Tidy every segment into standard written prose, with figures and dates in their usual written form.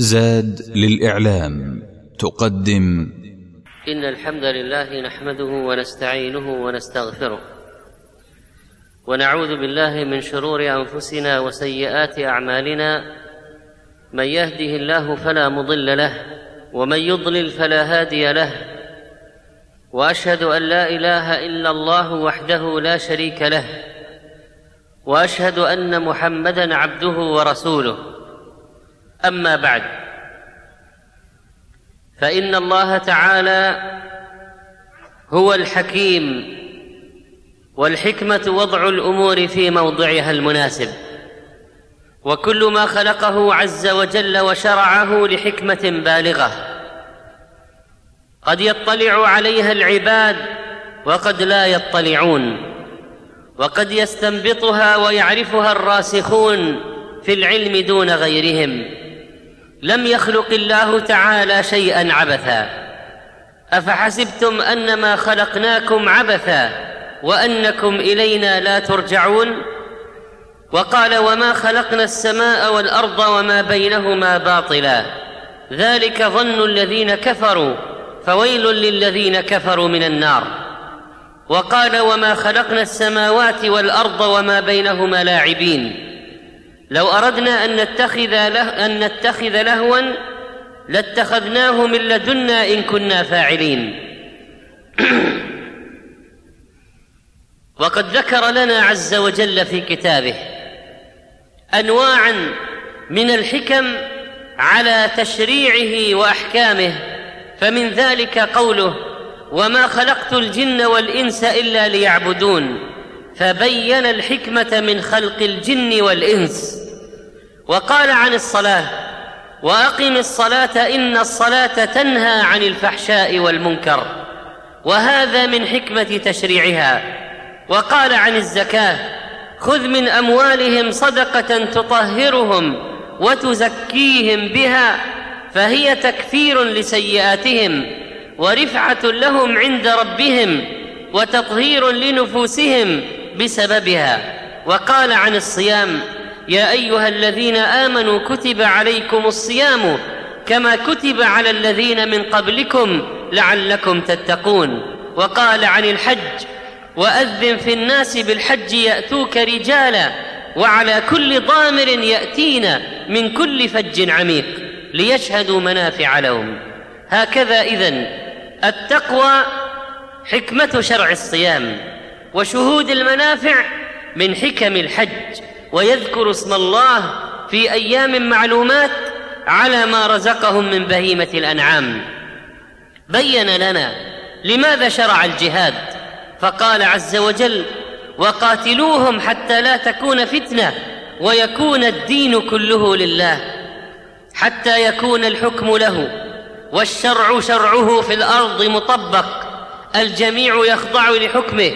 زاد للإعلام تقدم. إن الحمد لله نحمده ونستعينه ونستغفره، ونعوذ بالله من شرور أنفسنا وسيئات أعمالنا. من يهده الله فلا مضل له، ومن يضلل فلا هادي له. وأشهد أن لا إله إلا الله وحده لا شريك له، وأشهد أن محمدًا عبده ورسوله. أما بعد، فإن الله تعالى هو الحكيم، والحكمة وضع الأمور في موضعها المناسب، وكل ما خلقه عز وجل وشرعه لحكمة بالغة قد يطلع عليها العباد وقد لا يطلعون، وقد يستنبطها ويعرفها الراسخون في العلم دون غيرهم. لم يخلق الله تعالى شيئا عبثا، أفحسبتم أنما خلقناكم عبثا وأنكم إلينا لا ترجعون. وقال: وما خلقنا السماء والأرض وما بينهما باطلا، ذلك ظن الذين كفروا، فويل للذين كفروا من النار. وقال: وما خلقنا السماوات والأرض وما بينهما لاعبين، لو أردنا أن نتخذ لهوا لاتخذناه من لدنا إن كنا فاعلين. وقد ذكر لنا عز وجل في كتابه أنواعا من الحكم على تشريعه وأحكامه، فمن ذلك قوله: وما خلقت الجن والإنس إلا ليعبدون، فبين الحكمة من خلق الجن والإنس. وقال عن الصلاة: وأقم الصلاة إن الصلاة تنهى عن الفحشاء والمنكر، وهذا من حكمة تشريعها. وقال عن الزكاة: خذ من أموالهم صدقة تطهرهم وتزكيهم بها، فهي تكفير لسيئاتهم ورفعة لهم عند ربهم وتطهير لنفوسهم بسببها. وقال عن الصيام: يا أيها الذين آمنوا كتب عليكم الصيام كما كتب على الذين من قبلكم لعلكم تتقون. وقال عن الحج: وأذن في الناس بالحج يأتوك رجالا وعلى كل ضامر يأتين من كل فج عميق ليشهدوا منافع لهم. هكذا إذن التقوى حكمة شرع الصيام، وشهود المنافع من حكم الحج. ويذكر اسم الله في أيام معلومات على ما رزقهم من بهيمة الأنعام. بين لنا لماذا شرع الجهاد، فقال عز وجل: وقاتلوهم حتى لا تكون فتنة ويكون الدين كله لله، حتى يكون الحكم له والشرع شرعه في الأرض مطبق، الجميع يخضع لحكمه.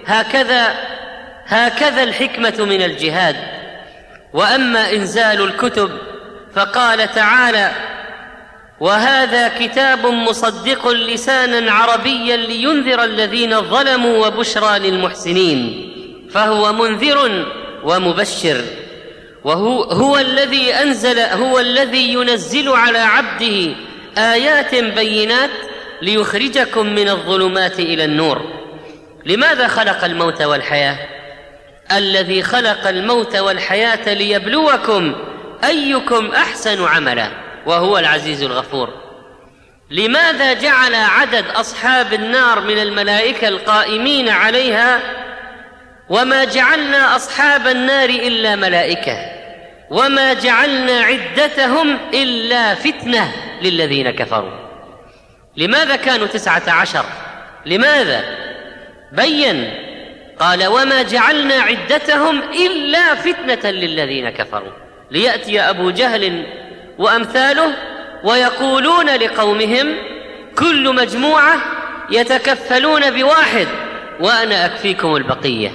هكذا الحكمة من الجهاد. وأما إنزال الكتب فقال تعالى: وهذا كتاب مصدق لسانا عربيا لينذر الذين ظلموا وبشرى للمحسنين، فهو منذر ومبشر. وهو الذي ينزل على عبده آيات بينات ليخرجكم من الظلمات إلى النور. لماذا خلق الموت والحياة؟ الذي خلق الموت والحياة ليبلوكم أيكم أحسن عملا، وهو العزيز الغفور. لماذا جعل عدد أصحاب النار من الملائكة القائمين عليها؟ وما جعلنا أصحاب النار إلا ملائكة، وما جعلنا عدتهم إلا فتنة للذين كفروا. لماذا كانوا 19؟ لماذا؟ بين، قال: وما جعلنا عدتهم إلا فتنة للذين كفروا، ليأتي أبو جهل وأمثاله ويقولون لقومهم: كل مجموعة يتكفلون بواحد وأنا أكفيكم البقية،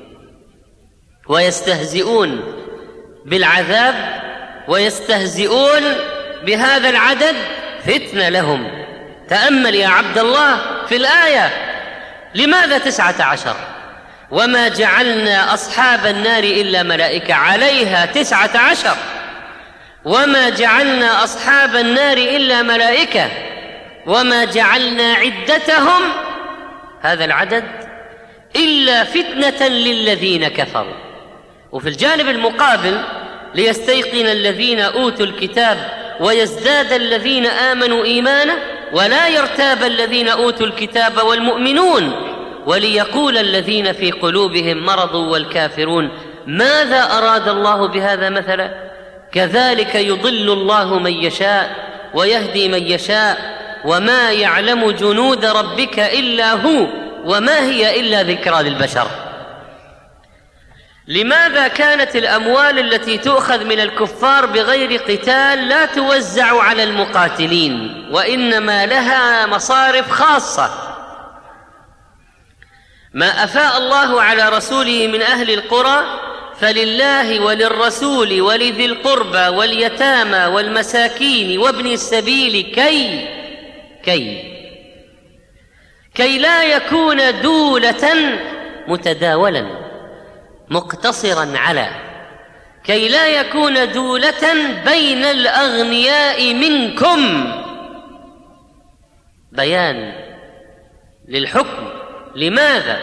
ويستهزئون بالعذاب ويستهزئون بهذا العدد فتنة لهم. تأمل يا عبد الله في الآية، لماذا 19؟ وما جعلنا أصحاب النار إلا ملائكة، عليها 19. وما جعلنا أصحاب النار إلا ملائكة وما جعلنا عدتهم، هذا العدد، إلا فتنة للذين كفروا. وفي الجانب المقابل ليستيقن الذين أوتوا الكتاب ويزداد الذين آمنوا إيمانا ولا يرتاب الذين أوتوا الكتاب والمؤمنون وليقول الذين في قلوبهم مرض والكافرون ماذا أراد الله بهذا مثلا كذلك يضل الله من يشاء ويهدي من يشاء وما يعلم جنود ربك إلا هو وما هي إلا ذكرى للبشر. لماذا كانت الأموال التي تؤخذ من الكفار بغير قتال لا توزع على المقاتلين وإنما لها مصارف خاصة؟ ما أفاء الله على رسوله من أهل القرى فلله وللرسول ولذي القربى واليتامى والمساكين وابن السبيل كي لا يكون دولة متداولا مقتصرا على، كي لا يكون دولة بين الأغنياء منكم. بيان للحكم. لماذا؟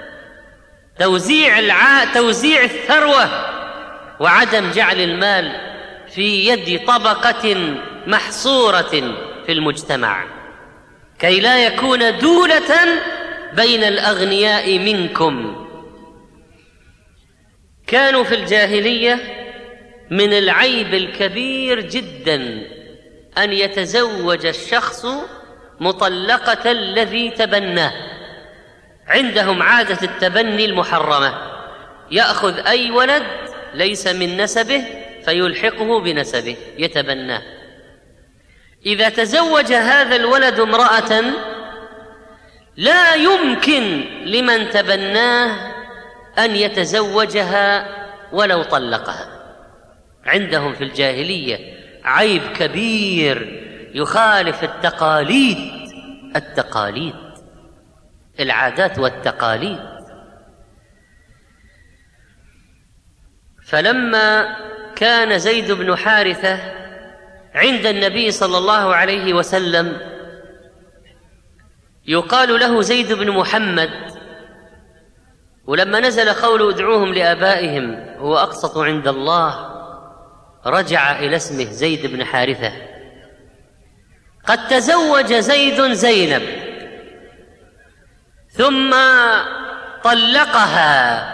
توزيع الثروة وعدم جعل المال في يد طبقة محصورة في المجتمع، كي لا يكون دولة بين الأغنياء منكم. كانوا في الجاهلية من العيب الكبير جدا أن يتزوج الشخص مطلقة الذي تبناه. عندهم عادة التبني المحرمة، يأخذ أي ولد ليس من نسبه فيلحقه بنسبه يتبناه. إذا تزوج هذا الولد امرأة لا يمكن لمن تبناه أن يتزوجها ولو طلقها. عندهم في الجاهلية عيب كبير يخالف التقاليد العادات والتقاليد. فلما كان زيد بن حارثة عند النبي صلى الله عليه وسلم يقال له زيد بن محمد، ولما نزل قول ادعوهم لآبائهم هو أقسط عند الله رجع إلى اسمه زيد بن حارثة. قد تزوج زيد زينب ثم طلقها،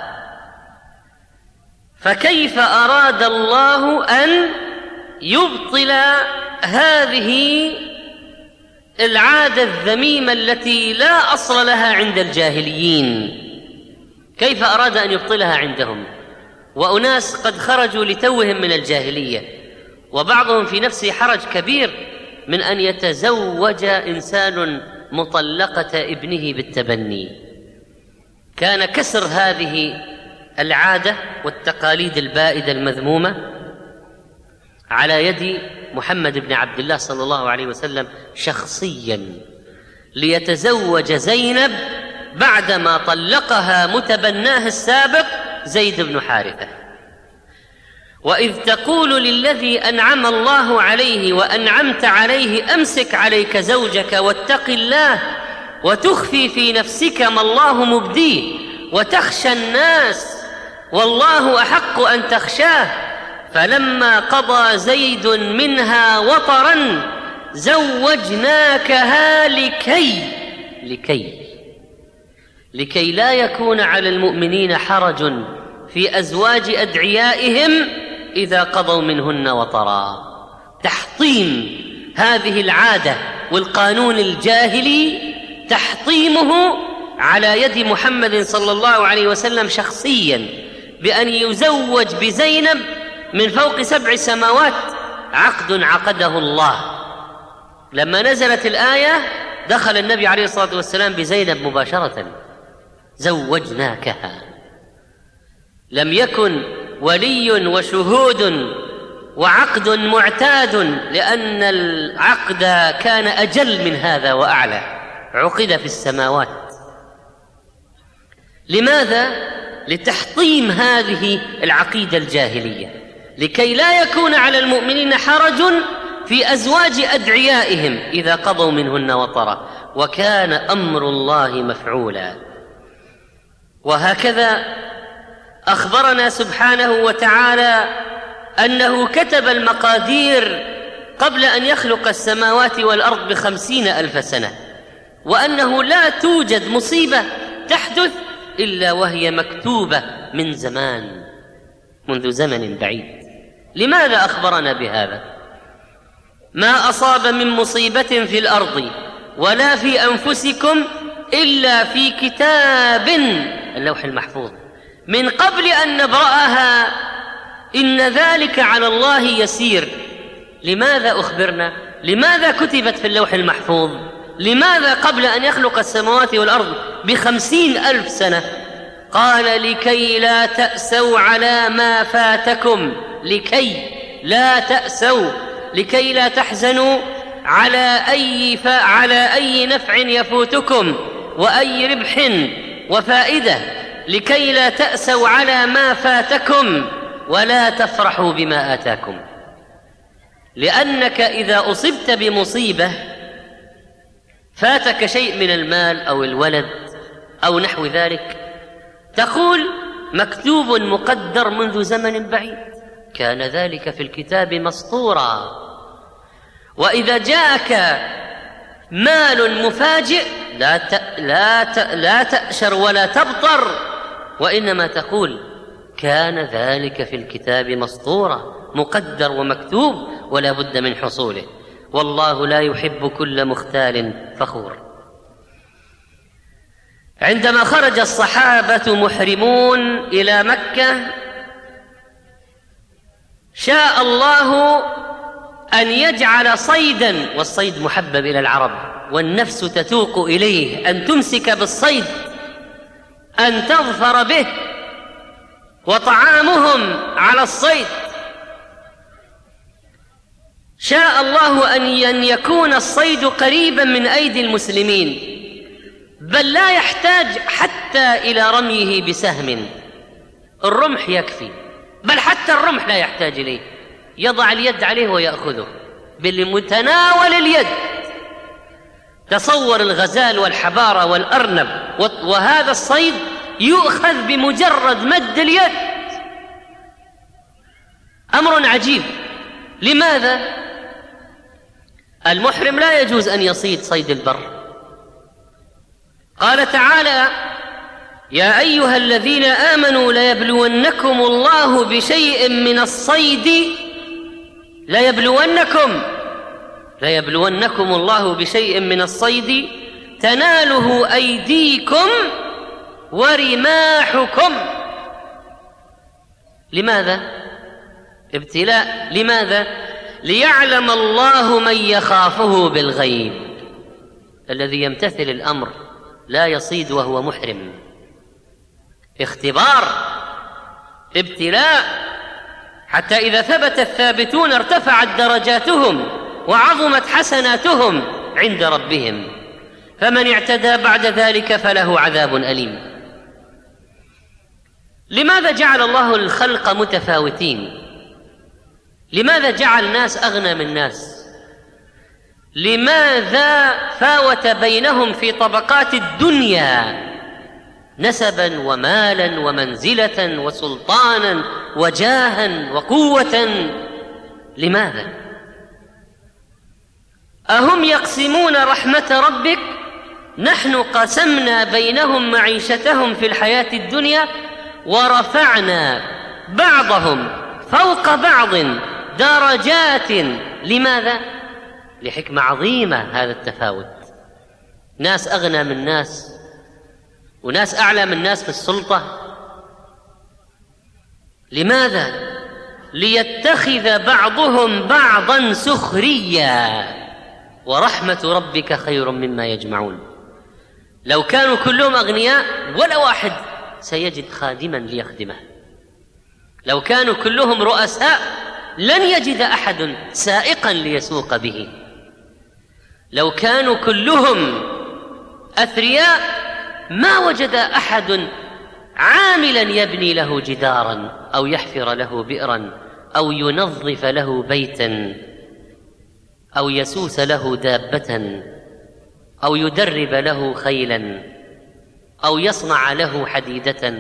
فكيف أراد الله أن يبطل هذه العادة الذميمة التي لا أصل لها عند الجاهليين؟ كيف أراد أن يبطلها عندهم وأناس قد خرجوا لتوهم من الجاهلية، وبعضهم في نفسه حرج كبير من أن يتزوج إنسان مطلقة ابنه بالتبني؟ كان كسر هذه العادة والتقاليد البائدة المذمومة على يد محمد بن عبد الله صلى الله عليه وسلم شخصيا، ليتزوج زينب بعدما طلقها متبناه السابق زيد بن حارثة. وإذ تقول للذي أنعم الله عليه وأنعمت عليه أمسك عليك زوجك واتق الله وتخفي في نفسك ما الله مبديه وتخشى الناس والله أحق أن تخشاه، فلما قضى زيد منها وطرا زوجناكها لكي لا يكون على المؤمنين حرج في أزواج أدعيائهم إذا قضوا منهن وطرا. تحطيم هذه العادة والقانون الجاهلي تحطيمه على يد محمد صلى الله عليه وسلم شخصيا بأن يزوج بزينب من فوق 7 سماوات، عقد عقده الله. لما نزلت الآية دخل النبي عليه الصلاة والسلام بزينب مباشرة، زوجناكها. لم يكن ولي وشهود وعقد معتاد، لأن العقد كان أجل من هذا وأعلى، عقد في السماوات. لماذا؟ لتحطيم هذه العقيدة الجاهلية، لكي لا يكون على المؤمنين حرج في أزواج أدعيائهم إذا قضوا منهن وطرا وكان أمر الله مفعولا. وهكذا أخبرنا سبحانه وتعالى أنه كتب المقادير قبل أن يخلق السماوات والأرض ب50,000 سنة، وأنه لا توجد مصيبة تحدث إلا وهي مكتوبة من زمان، منذ زمن بعيد. لماذا أخبرنا بهذا؟ ما أصاب من مصيبة في الأرض ولا في أنفسكم إلا في كتاب اللوح المحفوظ من قبل أن نبرأها إن ذلك على الله يسير. لماذا أخبرنا؟ لماذا كتبت في اللوح المحفوظ؟ لماذا قبل أن يخلق السماوات والأرض ب50,000 سنة؟ قال لكي لا تأسوا على ما فاتكم، لكي لا تأسوا، لكي لا تحزنوا على أي نفع يفوتكم وأي ربح وفائدة، لكي لا تأسوا على ما فاتكم ولا تفرحوا بما آتاكم. لأنك إذا أصبت بمصيبة فاتك شيء من المال أو الولد أو نحو ذلك، تقول مكتوب مقدر منذ زمن بعيد، كان ذلك في الكتاب مسطورا. وإذا جاءك مال مفاجئ لا تأشر ولا تبطر، وإنما تقول كان ذلك في الكتاب مسطورا، مقدر ومكتوب ولا بد من حصوله. والله لا يحب كل مختال فخور. عندما خرج الصحابة محرمون إلى مكة شاء الله أن يجعل صيدا، والصيد محبب إلى العرب والنفس تتوق إليه، أن تمسك بالصيد، أن تظفر به، وطعامهم على الصيد. شاء الله أن يكون الصيد قريبا من أيدي المسلمين، بل لا يحتاج حتى إلى رميه بسهم، الرمح يكفي، بل حتى الرمح لا يحتاج إليه، يضع اليد عليه ويأخذه بالمتناول اليد. تصور الغزال والحبارة والأرنب، وهذا الصيد يؤخذ بمجرد مد اليد، أمر عجيب. لماذا؟ المحرم لا يجوز أن يصيد صيد البر. قال تعالى يا أيها الذين آمنوا ليبلونكم الله بشيء من الصيد، ليبلونكم الله بشيء من الصيد تناله أيديكم ورماحكم. لماذا؟ ابتلاء. لماذا؟ ليعلم الله من يخافه بالغيب. الذي يمتثل الأمر لا يصيد وهو محرم. اختبار، ابتلاء، حتى إذا ثبت الثابتون ارتفعت درجاتهم وعظمت حسناتهم عند ربهم، فمن اعتدى بعد ذلك فله عذاب أليم. لماذا جعل الله الخلق متفاوتين؟ لماذا جعل ناس أغنى من ناس؟ لماذا فاوت بينهم في طبقات الدنيا نسبا ومالا ومنزلة وسلطانا وجاها وقوة؟ لماذا؟ أهم يقسمون رحمة ربك؟ نحن قسمنا بينهم معيشتهم في الحياة الدنيا ورفعنا بعضهم فوق بعض درجات. لماذا؟ لحكمة عظيمة هذا التفاوت. ناس أغنى من ناس وناس أعلى من ناس في السلطة. لماذا؟ ليتخذ بعضهم بعضا سخريا، ورحمة ربك خير مما يجمعون. لو كانوا كلهم أغنياء ولا واحد سيجد خادما ليخدمه. لو كانوا كلهم رؤساء لن يجد أحد سائقا ليسوق به. لو كانوا كلهم أثرياء ما وجد أحد عاملا يبني له جدارا أو يحفر له بئرا أو ينظف له بيتا أو يسوس له دابة أو يدرب له خيلا أو يصنع له حديدة.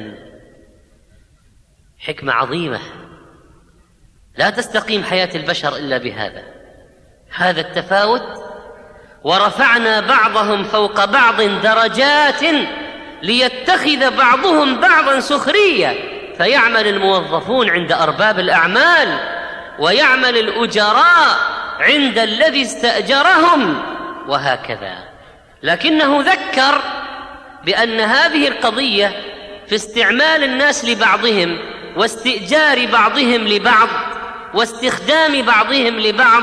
حكمة عظيمة لا تستقيم حياة البشر إلا بهذا، هذا التفاوت. ورفعنا بعضهم فوق بعض درجات ليتخذ بعضهم بعضا سخرية، فيعمل الموظفون عند أرباب الأعمال ويعمل الأجراء عند الذي استأجرهم، وهكذا. لكنه ذكر بأن هذه القضية في استعمال الناس لبعضهم واستئجار بعضهم لبعض واستخدام بعضهم لبعض،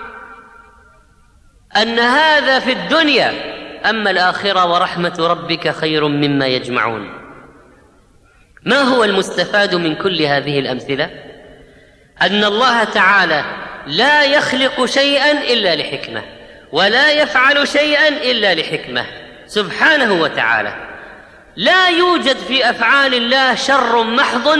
أن هذا في الدنيا، أما الآخرة ورحمة ربك خير مما يجمعون. ما هو المستفاد من كل هذه الأمثلة؟ أن الله تعالى لا يخلق شيئا إلا لحكمة، ولا يفعل شيئا إلا لحكمة سبحانه وتعالى. لا يوجد في أفعال الله شر محض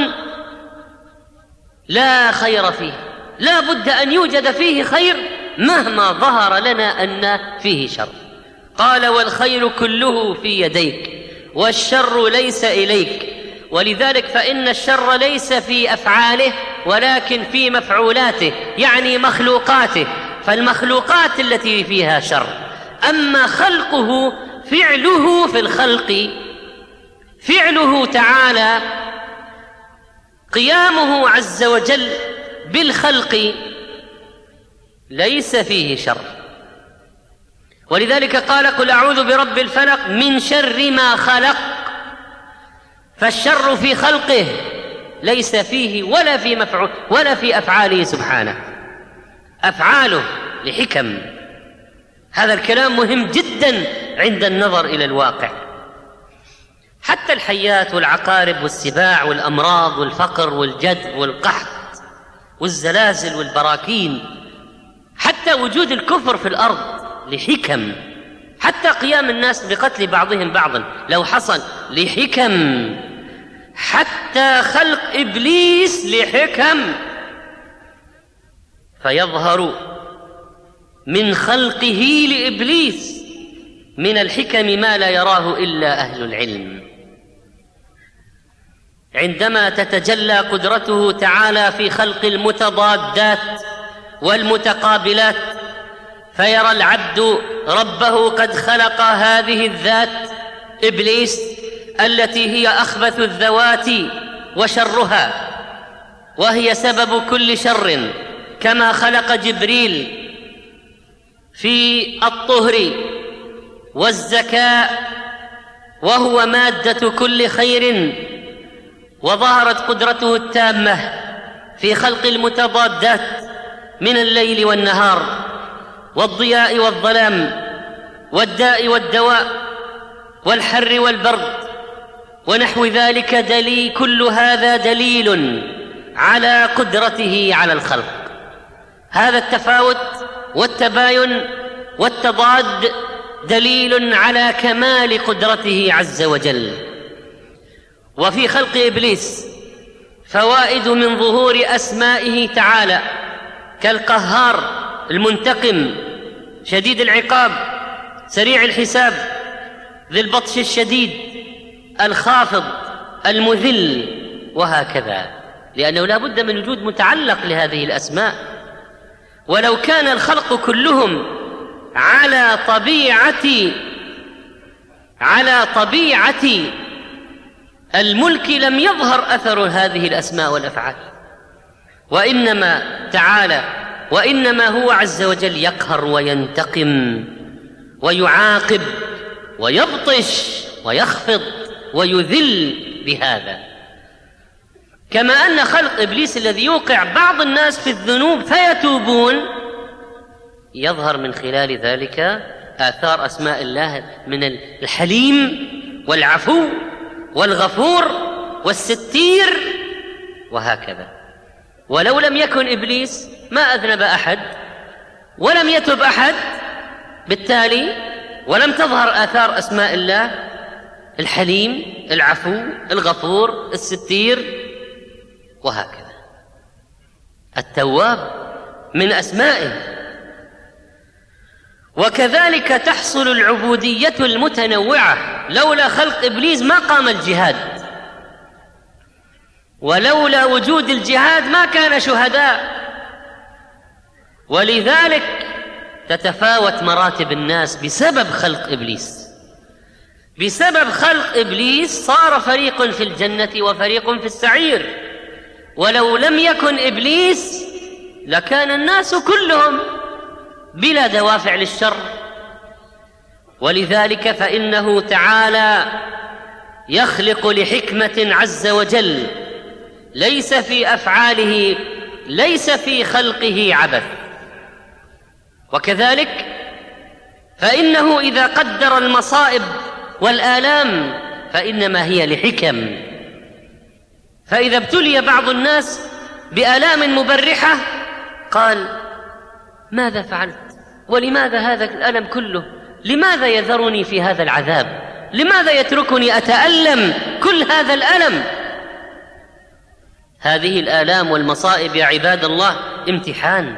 لا خير فيه، لا بد أن يوجد فيه خير مهما ظهر لنا أن فيه شر. قال: والخير كله في يديك والشر ليس إليك. ولذلك فإن الشر ليس في أفعاله ولكن في مفعولاته، يعني مخلوقاته، فالمخلوقات التي فيها شر. أما خلقه، فعله في الخلق، فعله تعالى، قيامه عز وجل بالخلق ليس فيه شر. ولذلك قال: قل أعوذ برب الفلق من شر ما خلق. فالشر في خلقه ليس فيه ولا في مفعول ولا في أفعاله سبحانه، أفعاله لحكم. هذا الكلام مهم جدا عند النظر إلى الواقع. حتى الحيات والعقارب والسباع والأمراض والفقر والجد والقحط والزلازل والبراكين، حتى وجود الكفر في الأرض لحكم، حتى قيام الناس بقتل بعضهم بعضا لو حصل لحكم، حتى خلق إبليس لحكم. فيظهر من خلقه لإبليس من الحكم ما لا يراه إلا أهل العلم. عندما تتجلى قدرته تعالى في خلق المتضادات والمتقابلات، فيرى العبد ربه قد خلق هذه الذات إبليس التي هي أخبث الذوات وشرها، وهي سبب كل شر، كما خلق جبريل في الطهر والزكاء وهو مادة كل خير. وظهرت قدرته التامة في خلق المتضادات من الليل والنهار والضياء والظلام والداء والدواء والحر والبرد ونحو ذلك. كل هذا دليل على قدرته على الخلق. هذا التفاوت والتباين والتضاد دليل على كمال قدرته عز وجل. وفي خلق إبليس فوائد من ظهور أسمائه تعالى، كالقهار، المنتقم، شديد العقاب، سريع الحساب، ذي البطش الشديد، الخافض، المذل، وهكذا، لأنه لا بد من وجود متعلق لهذه الأسماء. ولو كان الخلق كلهم على طبيعة الملك لم يظهر أثر هذه الأسماء والأفعال، وإنما هو عز وجل يقهر وينتقم ويعاقب ويبطش ويخفض ويذل بهذا. كما أن خلق إبليس الذي يوقع بعض الناس في الذنوب فيتوبون يظهر من خلال ذلك آثار أسماء الله من الحليم والعفو والغفور والستير وهكذا. ولو لم يكن إبليس ما أذنب أحد ولم يتب أحد، بالتالي ولم تظهر آثار أسماء الله الحليم، العفو، الغفور، الستير، وهكذا. التواب من أسمائه. وكذلك تحصل العبودية المتنوعة. لولا خلق إبليس ما قام الجهاد، ولولا وجود الجهاد ما كان شهداء. ولذلك تتفاوت مراتب الناس بسبب خلق إبليس. بسبب خلق إبليس صار فريق في الجنة وفريق في السعير. ولو لم يكن إبليس لكان الناس كلهم بلا دوافع للشر. ولذلك فإنه تعالى يخلق لحكمة عز وجل، ليس في أفعاله، ليس في خلقه عبث. وكذلك فإنه إذا قدر المصائب والآلام فإنما هي لحكم. فإذا ابتلي بعض الناس بآلام مبرحة قال: ماذا فعلت؟ ولماذا هذا الألم كله؟ لماذا يذرني في هذا العذاب؟ لماذا يتركني أتألم كل هذا الألم؟ هذه الآلام والمصائب يا عباد الله امتحان.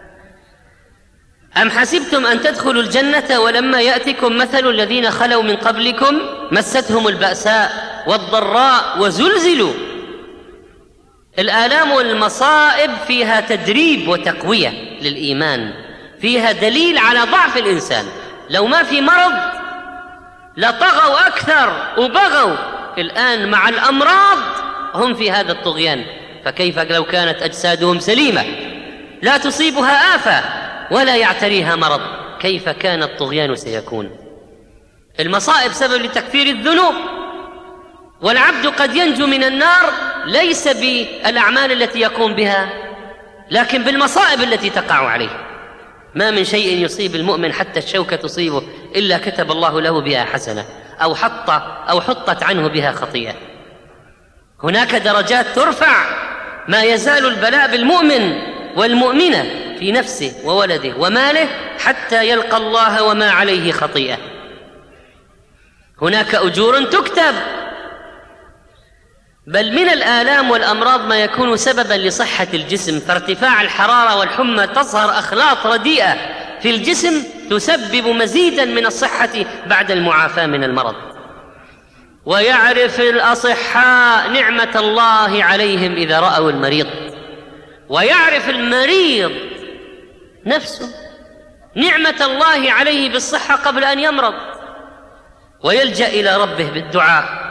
أم حسبتم أن تدخلوا الجنة ولما يأتكم مثل الذين خلوا من قبلكم مستهم البأساء والضراء وزلزلوا. الآلام والمصائب فيها تدريب وتقوية للإيمان، فيها دليل على ضعف الإنسان. لو ما في مرض لطغوا أكثر وبغوا. الآن مع الأمراض هم في هذا الطغيان، فكيف لو كانت أجسادهم سليمة لا تصيبها آفة ولا يعتريها مرض؟ كيف كان الطغيان سيكون؟ المصائب سبب لتكفير الذنوب، والعبد قد ينجو من النار ليس بالأعمال التي يقوم بها لكن بالمصائب التي تقع عليه. ما من شيء يصيب المؤمن حتى الشوكة تصيبه إلا كتب الله له بها حسنة أو حطت عنه بها خطيئة. هناك درجات ترفع، ما يزال البلاء بالمؤمن والمؤمنة في نفسه وولده وماله حتى يلقى الله وما عليه خطيئة. هناك أجور تكتب. بل من الآلام والأمراض ما يكون سببا لصحة الجسم، فارتفاع الحرارة والحمى تظهر أخلاط رديئة في الجسم تسبب مزيدا من الصحة بعد المعافاة من المرض. ويعرف الأصحاء نعمة الله عليهم إذا رأوا المريض، ويعرف المريض نفسه نعمة الله عليه بالصحة قبل أن يمرض، ويلجأ إلى ربه بالدعاء.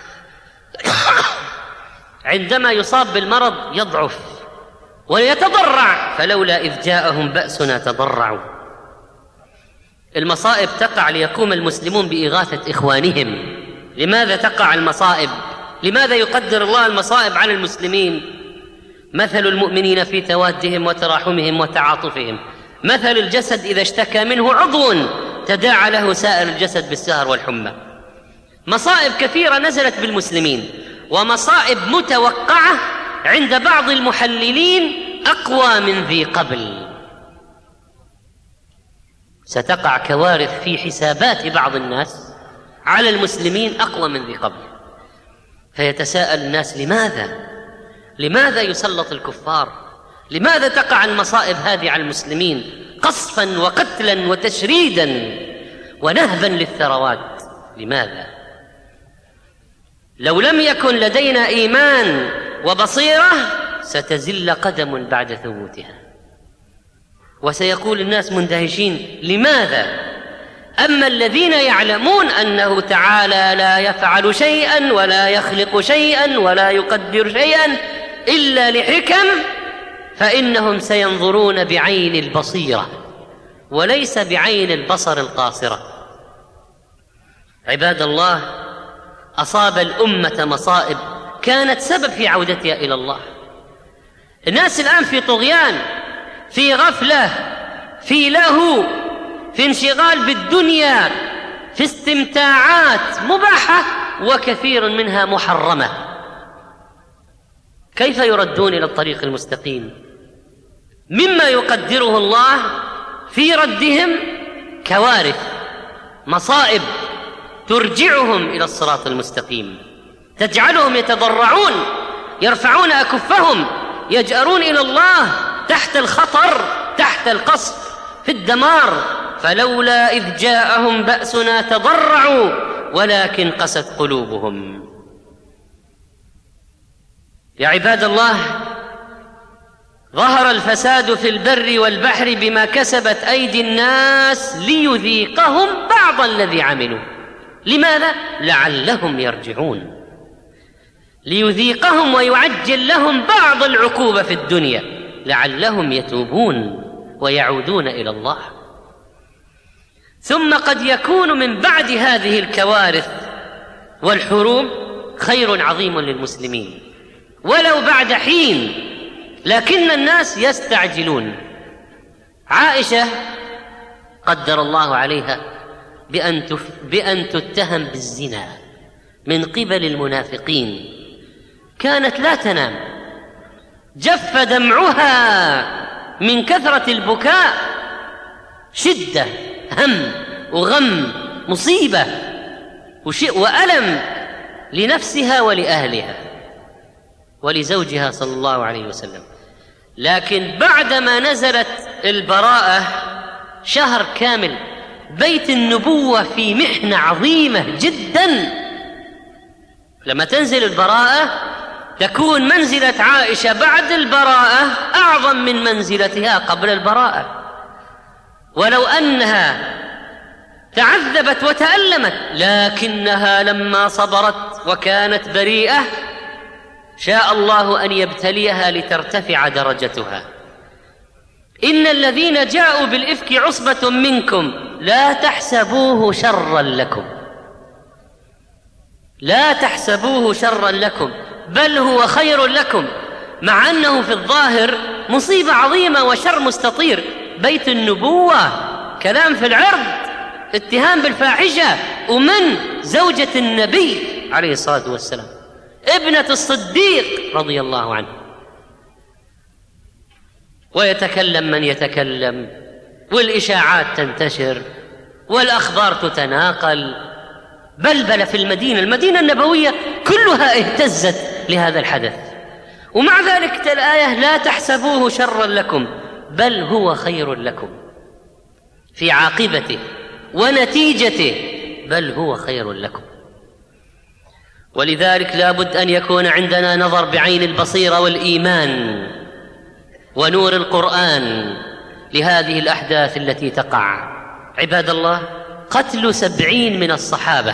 عندما يصاب بالمرض يضعف ويتضرع، فلولا إذ جاءهم بأسنا تضرعوا. المصائب تقع ليقوم المسلمون بإغاثة إخوانهم. لماذا تقع المصائب؟ لماذا يقدر الله المصائب على المسلمين؟ مثل المؤمنين في توادهم وتراحمهم وتعاطفهم مثل الجسد إذا اشتكى منه عضو تداعى له سائر الجسد بالسهر والحمى. مصائب كثيرة نزلت بالمسلمين، ومصائب متوقعة عند بعض المحللين أقوى من ذي قبل. ستقع كوارث في حسابات بعض الناس على المسلمين أقوى من ذي قبل. فيتساءل الناس: لماذا يسلط الكفار؟ لماذا تقع المصائب هذه على المسلمين قصفا وقتلا وتشريدا ونهبا للثروات؟ لماذا؟ لو لم يكن لدينا إيمان وبصيرة ستزل قدم بعد ثبوتها، وسيقول الناس مندهشين: لماذا؟ أما الذين يعلمون أنه تعالى لا يفعل شيئا ولا يخلق شيئا ولا يقدر شيئا إلا لحكم، فإنهم سينظرون بعين البصيرة وليس بعين البصر القاصرة. عباد الله، أصاب الأمة مصائب كانت سبب في عودتها إلى الله. الناس الآن في طغيان، في غفلة، في لهو، في انشغال بالدنيا، في استمتاعات مباحة وكثير منها محرمة. كيف يردون إلى الطريق المستقيم؟ مما يقدره الله في ردهم كوارث، مصائب ترجعهم إلى الصراط المستقيم، تجعلهم يتضرعون، يرفعون أكفهم يجأرون إلى الله تحت الخطر، تحت القصف، في الدمار. فلولا إذ جاءهم بأسنا تضرعوا ولكن قست قلوبهم. يا عباد الله، ظهر الفساد في البر والبحر بما كسبت أيدي الناس ليذيقهم بعض الذي عملوا. لماذا؟ لعلهم يرجعون، ليذيقهم ويعجل لهم بعض العقوبة في الدنيا لعلهم يتوبون ويعودون إلى الله. ثم قد يكون من بعد هذه الكوارث والحروب خير عظيم للمسلمين ولو بعد حين، لكن الناس يستعجلون. عائشة قدر الله عليها بأن تتهم بالزنا من قبل المنافقين، كانت لا تنام، جف دمعها من كثرة البكاء، شدة، هم وغم، مصيبة وألم لنفسها ولأهلها ولزوجها صلى الله عليه وسلم. لكن بعدما نزلت البراءة شهر كامل، بيت النبوة في محنة عظيمة جدا. لما تنزل البراءة تكون منزلة عائشة بعد البراءة أعظم من منزلتها قبل البراءة. ولو أنها تعذبت وتألمت لكنها لما صبرت وكانت بريئة شاء الله أن يبتليها لترتفع درجتها. إن الذين جاءوا بالإفك عصبة منكم لا تحسبوه شرا لكم، لا تحسبوه شرا لكم بل هو خير لكم، مع أنه في الظاهر مصيبة عظيمة وشر مستطير. بيت النبوة، كلام في العرض، اتهام بالفاحشة، ومن زوجة النبي عليه الصلاة والسلام، ابنة الصديق رضي الله عنه. ويتكلم من يتكلم، والإشاعات تنتشر، والأخبار تتناقل، بلبلة في المدينة النبوية كلها اهتزت لهذا الحدث. ومع ذلك الآية لا تحسبوه شرا لكم بل هو خير لكم في عاقبته ونتيجته، بل هو خير لكم. ولذلك لا بد أن يكون عندنا نظر بعين البصيرة والإيمان ونور القرآن لهذه الأحداث التي تقع. عباد الله، قتل 70 من الصحابة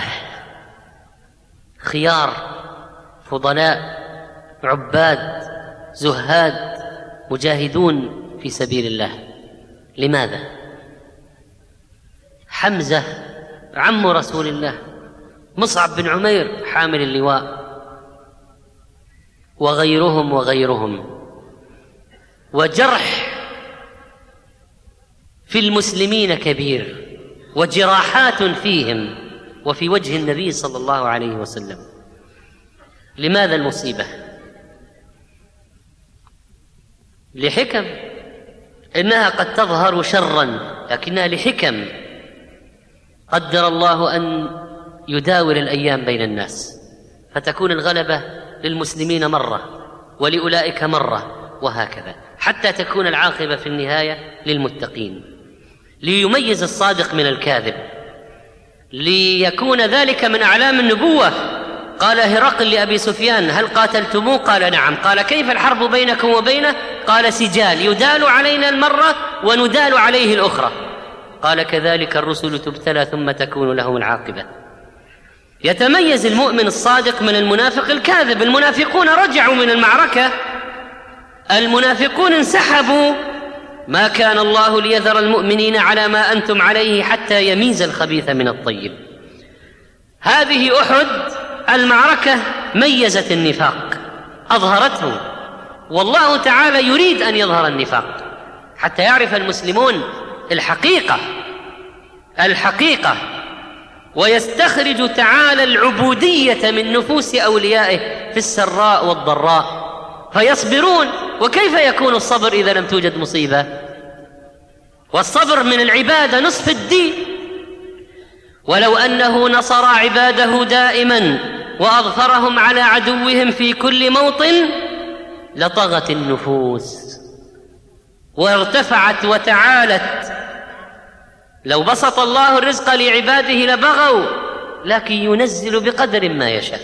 خيار، فضلاء، عباد، زهاد، مجاهدون في سبيل الله. لماذا؟ حمزة عم رسول الله، مصعب بن عمير حامل اللواء، وغيرهم، وجرح في المسلمين كبير، وجراحات فيهم وفي وجه النبي صلى الله عليه وسلم. لماذا المصيبة؟ لحكم، إنها قد تظهر شرا لكنها لحكم قدر الله أن يداول الأيام بين الناس، فتكون الغلبة للمسلمين مرة ولأولئك مرة، وهكذا حتى تكون العاقبة في النهاية للمتقين، ليميز الصادق من الكاذب، ليكون ذلك من أعلام النبوة. قال هرقل لأبي سفيان: هل قاتلتموه؟ قال: نعم. قال: كيف الحرب بينكم وبينه؟ قال: سجال، يدال علينا المرة وندال عليه الأخرى. قال: كذلك الرسل تبتلى ثم تكون لهم العاقبة. يتميز المؤمن الصادق من المنافق الكاذب. المنافقون رجعوا من المعركة، المنافقون انسحبوا. ما كان الله ليذر المؤمنين على ما أنتم عليه حتى يميز الخبيث من الطيب. هذه أحد المعركة ميزت النفاق، أظهرته، والله تعالى يريد أن يظهر النفاق حتى يعرف المسلمون الحقيقة، ويستخرج تعالى العبودية من نفوس أوليائه في السراء والضراء فيصبرون. وكيف يكون الصبر إذا لم توجد مصيبة؟ والصبر من العبادة نصف الدين. ولو أنه نصر عباده دائما وأظفرهم على عدوهم في كل موطن لطغت النفوس وارتفعت وتعالت. لو بسط الله الرزق لعباده لبغوا، لكن ينزل بقدر ما يشاء،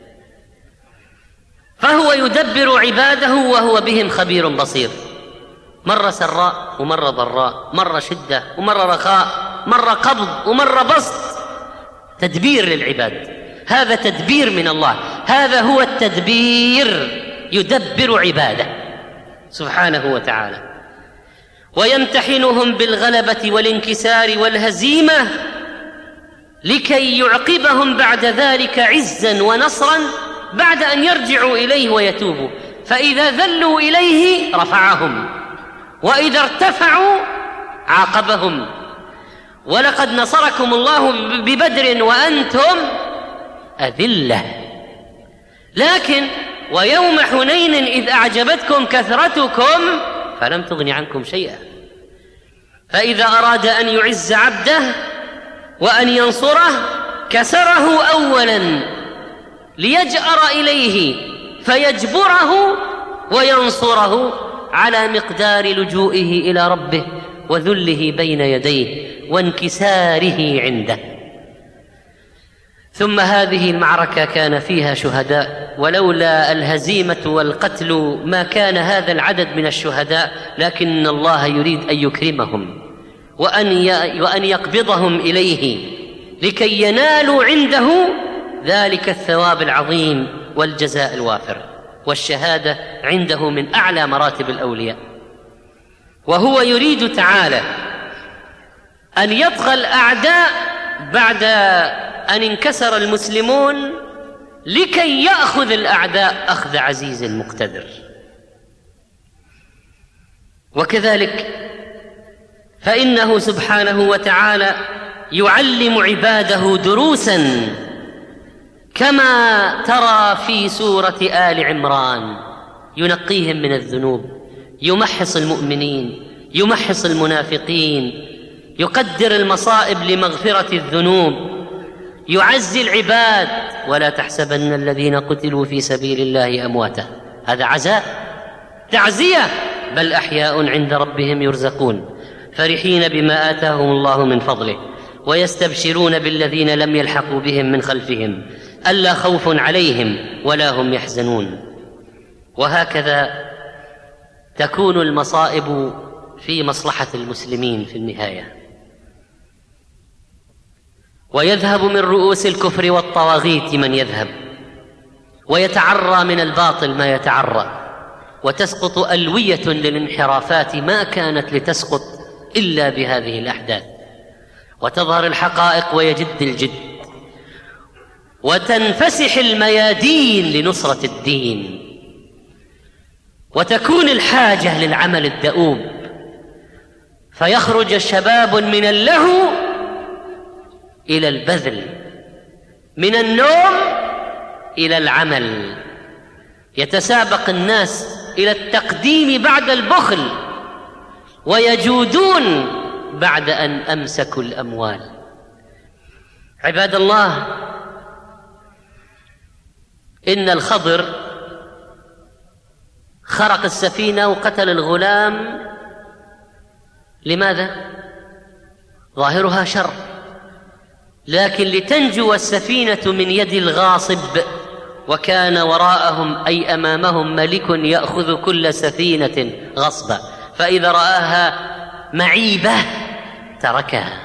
فهو يدبر عباده وهو بهم خبير بصير. مرة سراء ومرة ضراء، مرة شدة ومرة رخاء، مرة قبض ومرة بسط. تدبير للعباد، هذا تدبير من الله، هذا هو التدبير، يدبر عباده سبحانه وتعالى. ويمتحنهم بالغلبة والانكسار والهزيمة لكي يعقبهم بعد ذلك عزا ونصرا بعد أن يرجعوا إليه ويتوبوا. فإذا ذلوا إليه رفعهم، وإذا ارتفعوا عاقبهم. ولقد نصركم الله ببدر وأنتم أذلة، لكن ويوم حنين إذ أعجبتكم كثرتكم فلم تغن عنكم شيئا. فإذا أراد أن يعز عبده وأن ينصره كسره أولا ليجأر إليه فيجبره وينصره على مقدار لجوئه إلى ربه وذله بين يديه وانكساره عنده. ثم هذه المعركة كان فيها شهداء، ولولا الهزيمة والقتل ما كان هذا العدد من الشهداء، لكن الله يريد أن يكرمهم وأن يقبضهم إليه لكي ينالوا عنده ذلك الثواب العظيم والجزاء الوافر. والشهادة عنده من أعلى مراتب الأولياء. وهو يريد تعالى أن يطغى الأعداء بعد أن انكسر المسلمون لكي يأخذ الأعداء أخذ عزيز مقتدر. وكذلك فإنه سبحانه وتعالى يعلم عباده دروسا، كما ترى في سورة آل عمران، ينقيهم من الذنوب، يمحص المؤمنين، يمحص المنافقين، يقدر المصائب لمغفرة الذنوب، يعزي العباد. ولا تحسبن الذين قتلوا في سبيل الله أمواتا، هذا عزاء تعزية، بل أحياء عند ربهم يرزقون فرحين بما آتاهم الله من فضله ويستبشرون بالذين لم يلحقوا بهم من خلفهم ألا خوف عليهم ولا هم يحزنون. وهكذا تكون المصائب في مصلحة المسلمين في النهاية. ويذهب من رؤوس الكفر والطواغيت من يذهب، ويتعرى من الباطل ما يتعرى، وتسقط ألوية للانحرافات ما كانت لتسقط إلا بهذه الأحداث، وتظهر الحقائق ويجد الجد، وتنفسح الميادين لنصرة الدين، وتكون الحاجة للعمل الدؤوب، فيخرج شباب من اللهو إلى البذل، من النوم إلى العمل، يتسابق الناس إلى التقديم بعد البخل، ويجودون بعد أن أمسكوا الأموال. عباد الله، إن الخضر خرق السفينة وقتل الغلام، لماذا؟ ظاهرها شر، لكن لتنجو السفينة من يد الغاصب، وكان وراءهم أي أمامهم ملك يأخذ كل سفينة غصبا، فإذا رآها معيبة تركها،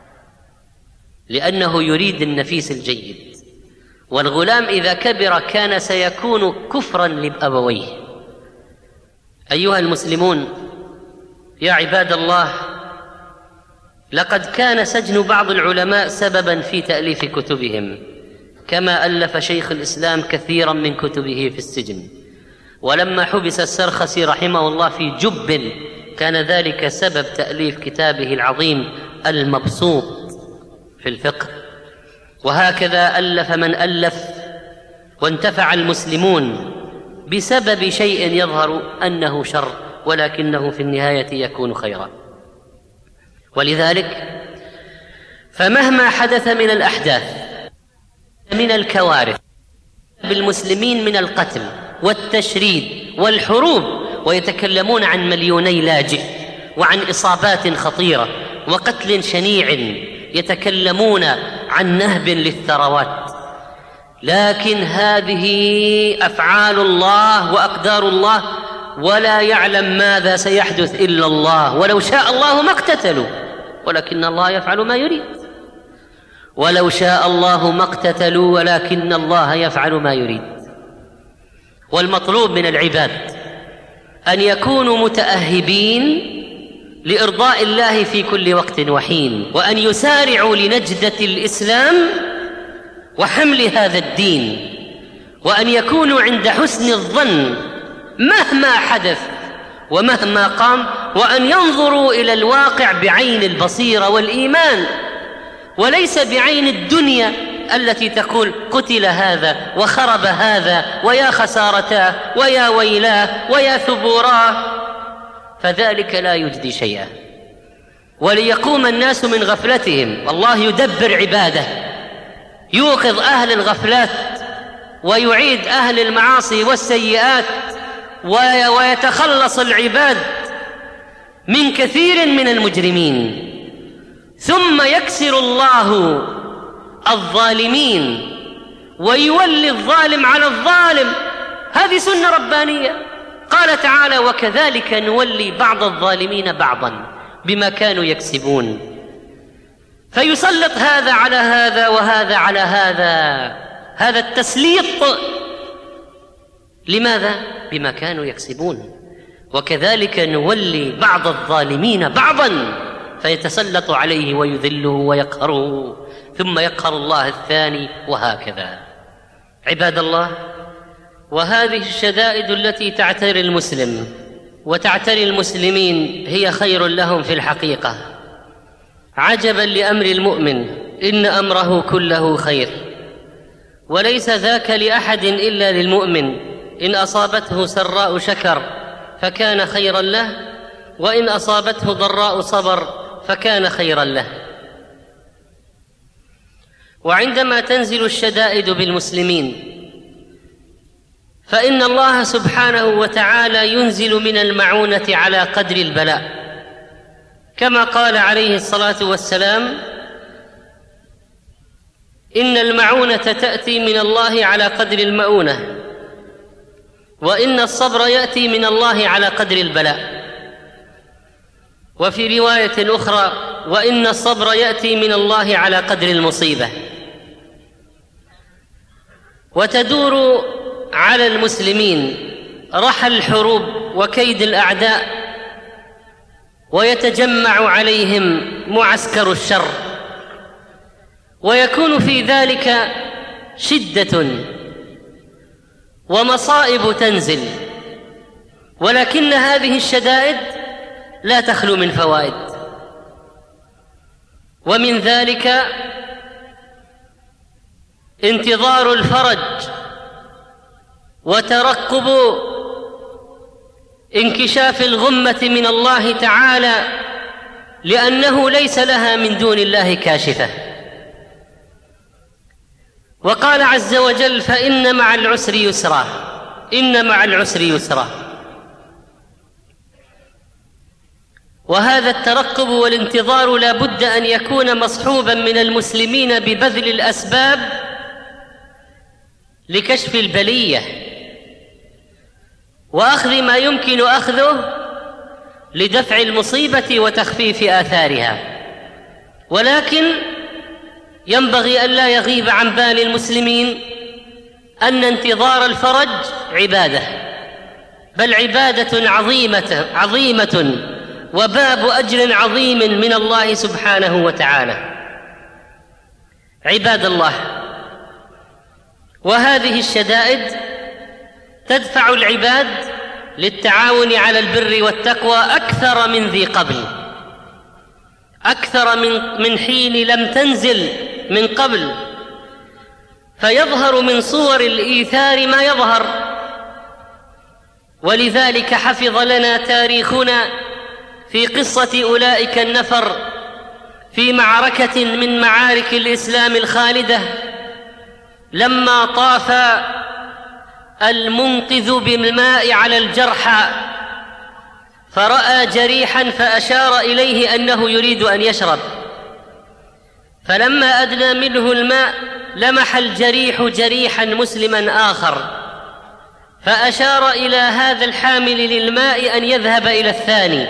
لأنه يريد النفيس الجيد. والغلام إذا كبر كان سيكون كفرا لأبويه. أيها المسلمون، يا عباد الله، لقد كان سجن بعض العلماء سببا في تأليف كتبهم، كما ألف شيخ الإسلام كثيرا من كتبه في السجن. ولما حبس السرخسي رحمه الله في جب كان ذلك سبب تأليف كتابه العظيم المبسوط في الفقه. وهكذا ألف من ألف، وانتفع المسلمون بسبب شيء يظهر أنه شر، ولكنه في النهاية يكون خيرا. ولذلك فمهما حدث من الأحداث من الكوارث بالمسلمين من القتل والتشريد والحروب، ويتكلمون عن مليوني لاجئ وعن إصابات خطيرة وقتل شنيع، يتكلمون عن نهب للثروات. لكن هذه أفعال الله وأقدار الله، ولا يعلم ماذا سيحدث إلا الله. ولو شاء الله ما اقتتلوا، ولكن الله يفعل ما يريد. ولو شاء الله ما اقتتلوا، ولكن الله يفعل ما يريد. والمطلوب من العباد أن يكونوا متأهبين لإرضاء الله في كل وقت وحين، وأن يسارعوا لنجدة الإسلام وحمل هذا الدين، وأن يكونوا عند حسن الظن مهما حدث ومهما قام، وأن ينظروا إلى الواقع بعين البصيرة والإيمان، وليس بعين الدنيا التي تقول قتل هذا وخرب هذا ويا خسارتاه ويا ويلاه ويا ثبوراه، فذلك لا يجدي شيئا. وليقوم الناس من غفلتهم، والله يدبر عباده، يوقظ أهل الغفلات ويعيد أهل المعاصي والسيئات، ويتخلص العباد من كثير من المجرمين، ثم يكسر الله الظالمين ويولي الظالم على الظالم. هذه سنة ربانية. قال تعالى: وكذلك نولي بعض الظالمين بعضا بما كانوا يكسبون. فيسلط هذا على هذا وهذا على هذا، هذا التسليط لماذا؟ بما كانوا يكسبون. وكذلك نولي بعض الظالمين بعضا فيتسلط عليه ويذله ويقهره، ثم يقهر الله الثاني، وهكذا. عباد الله، وهذه الشدائد التي تعتري المسلم وتعتري المسلمين هي خير لهم في الحقيقة. عجبا لأمر المؤمن، إن أمره كله خير، وليس ذاك لأحد إلا للمؤمن. إن أصابته سراء شكر فكان خيرا له، وإن أصابته ضراء صبر فكان خيرا له. وعندما تنزل الشدائد بالمسلمين فإن الله سبحانه وتعالى ينزل من المعونة على قدر البلاء، كما قال عليه الصلاة والسلام: إن المعونة تأتي من الله على قدر المؤونة، وإن الصبر يأتي من الله على قدر البلاء. وفي رواية أخرى: وإن الصبر يأتي من الله على قدر المصيبة. وتدور على المسلمين رحى الحروب وكيد الأعداء، ويتجمع عليهم معسكر الشر، ويكون في ذلك شدة ومصائب تنزل، ولكن هذه الشدائد لا تخلو من فوائد. ومن ذلك انتظار الفرج وترقب انكشاف الغمة من الله تعالى، لأنه ليس لها من دون الله كاشفة. وقال عز وجل: فإن مع العسر يسرا، إن مع العسر يسرا. وهذا الترقب والانتظار لا بد أن يكون مصحوبا من المسلمين ببذل الأسباب لكشف البلية وأخذ ما يمكن أخذه لدفع المصيبة وتخفيف آثارها. ولكن ينبغي أن لا يغيب عن بال المسلمين أن انتظار الفرج عبادة، بل عبادة عظيمة وباب أجر عظيم من الله سبحانه وتعالى. عباد الله، وهذه الشدائد تدفع العباد للتعاون على البر والتقوى أكثر من ذي قبل، أكثر من حين لم تنزل من قبل، فيظهر من صور الإيثار ما يظهر. ولذلك حفظ لنا تاريخنا في قصة أولئك النفر في معركة من معارك الإسلام الخالدة، لما طاف المنقذ بالماء على الجرحى، فرأى جريحا فأشار إليه أنه يريد أن يشرب، فلما أدنى منه الماء لمح الجريح جريحا مسلما آخر، فأشار إلى هذا الحامل للماء أن يذهب إلى الثاني،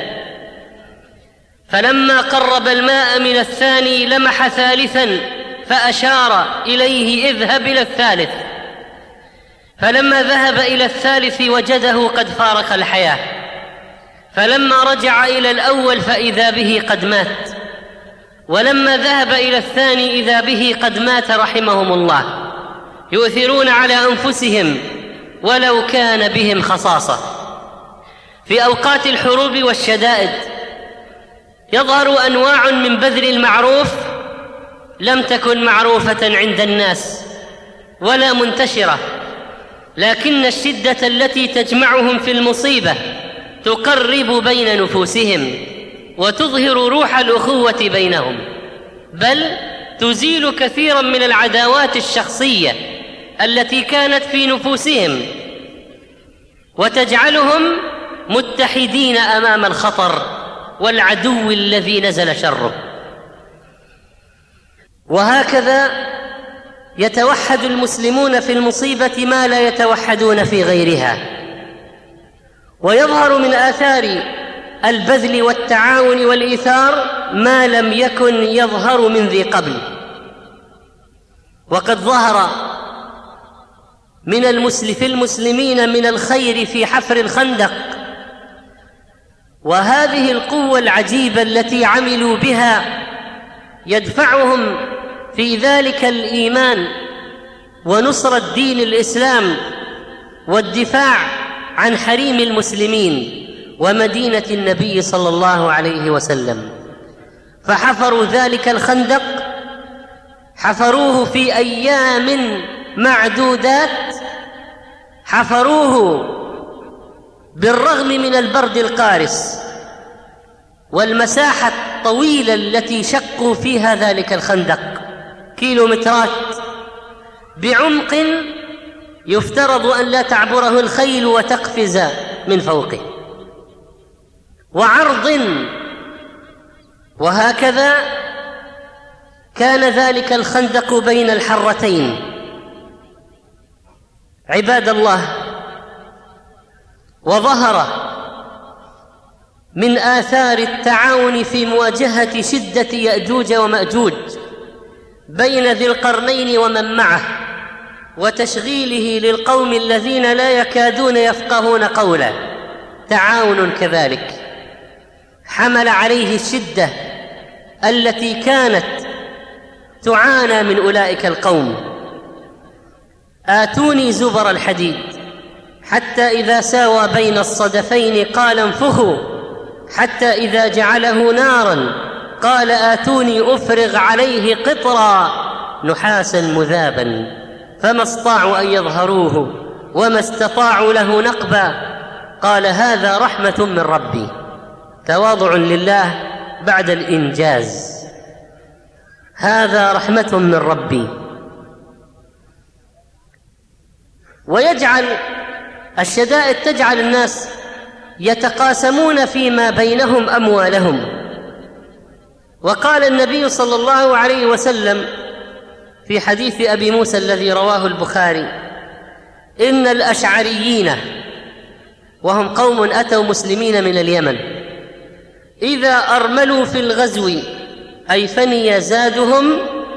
فلما قرب الماء من الثاني لمح ثالثا فأشار إليه اذهب إلى الثالث، فلما ذهب إلى الثالث وجده قد فارق الحياة، فلما رجع إلى الأول فإذا به قد مات، ولما ذهب إلى الثاني إذا به قد مات رحمهم الله. يؤثرون على أنفسهم ولو كان بهم خصاصة. في أوقات الحروب والشدائد يظهر أنواع من بذل المعروف لم تكن معروفة عند الناس ولا منتشرة، لكن الشدة التي تجمعهم في المصيبة تقرب بين نفوسهم وتظهر روح الأخوة بينهم، بل تزيل كثيرا من العداوات الشخصية التي كانت في نفوسهم وتجعلهم متحدين أمام الخطر والعدو الذي نزل شره. وهكذا يتوحد المسلمون في المصيبة ما لا يتوحدون في غيرها. ويظهر من آثار البذل والتعاون والإيثار ما لم يكن يظهر من ذي قبل. وقد ظهر في المسلمين من الخير في حفر الخندق، وهذه القوة العجيبة التي عملوا بها يدفعهم في ذلك الإيمان ونصرة دين الإسلام والدفاع عن حريم المسلمين ومدينة النبي صلى الله عليه وسلم. فحفروا ذلك الخندق، حفروه في أيام معدودات، حفروه بالرغم من البرد القارس والمساحة الطويلة التي شقوا فيها ذلك الخندق، كيلومترات بعمق يفترض أن لا تعبره الخيل وتقفز من فوقه، وعرض. وهكذا كان ذلك الخندق بين الحرتين. عباد الله، وظهر من آثار التعاون في مواجهة شدة يأجوج ومأجوج بين ذي القرنين ومن معه وتشغيله للقوم الذين لا يكادون يفقهون قولا تعاون كذلك حمل عليه الشدة التي كانت تعانى من أولئك القوم. آتوني زبر الحديد حتى إذا ساوى بين الصدفين قال انفخوا، حتى إذا جعله نارا قال آتوني أفرغ عليه قطرا نحاسا مذابا، فما استطاعوا أن يظهروه وما استطاعوا له نقبا. قال هذا رحمة من ربي، تواضع لله بعد الإنجاز، هذا رحمة من ربي. ويجعل الشدائد تجعل الناس يتقاسمون فيما بينهم أموالهم. وقال النبي صلى الله عليه وسلم في حديث أبي موسى الذي رواه البخاري: إن الأشعريين، وهم قوم أتوا مسلمين من اليمن، إذا أرملوا في الغزو أي فني زادهم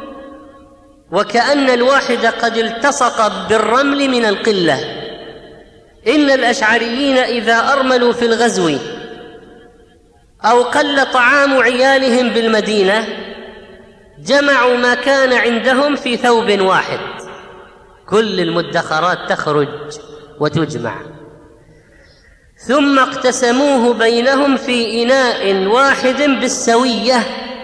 وكأن الواحد قد التصق بالرمل من القلة. إن الأشعريين إذا أرملوا في الغزو أو قل طعام عيالهم بالمدينة جمعوا ما كان عندهم في ثوب واحد، كل المدخرات تخرج وتجمع، ثم اقتسموه بينهم في إناء واحد بالسوية،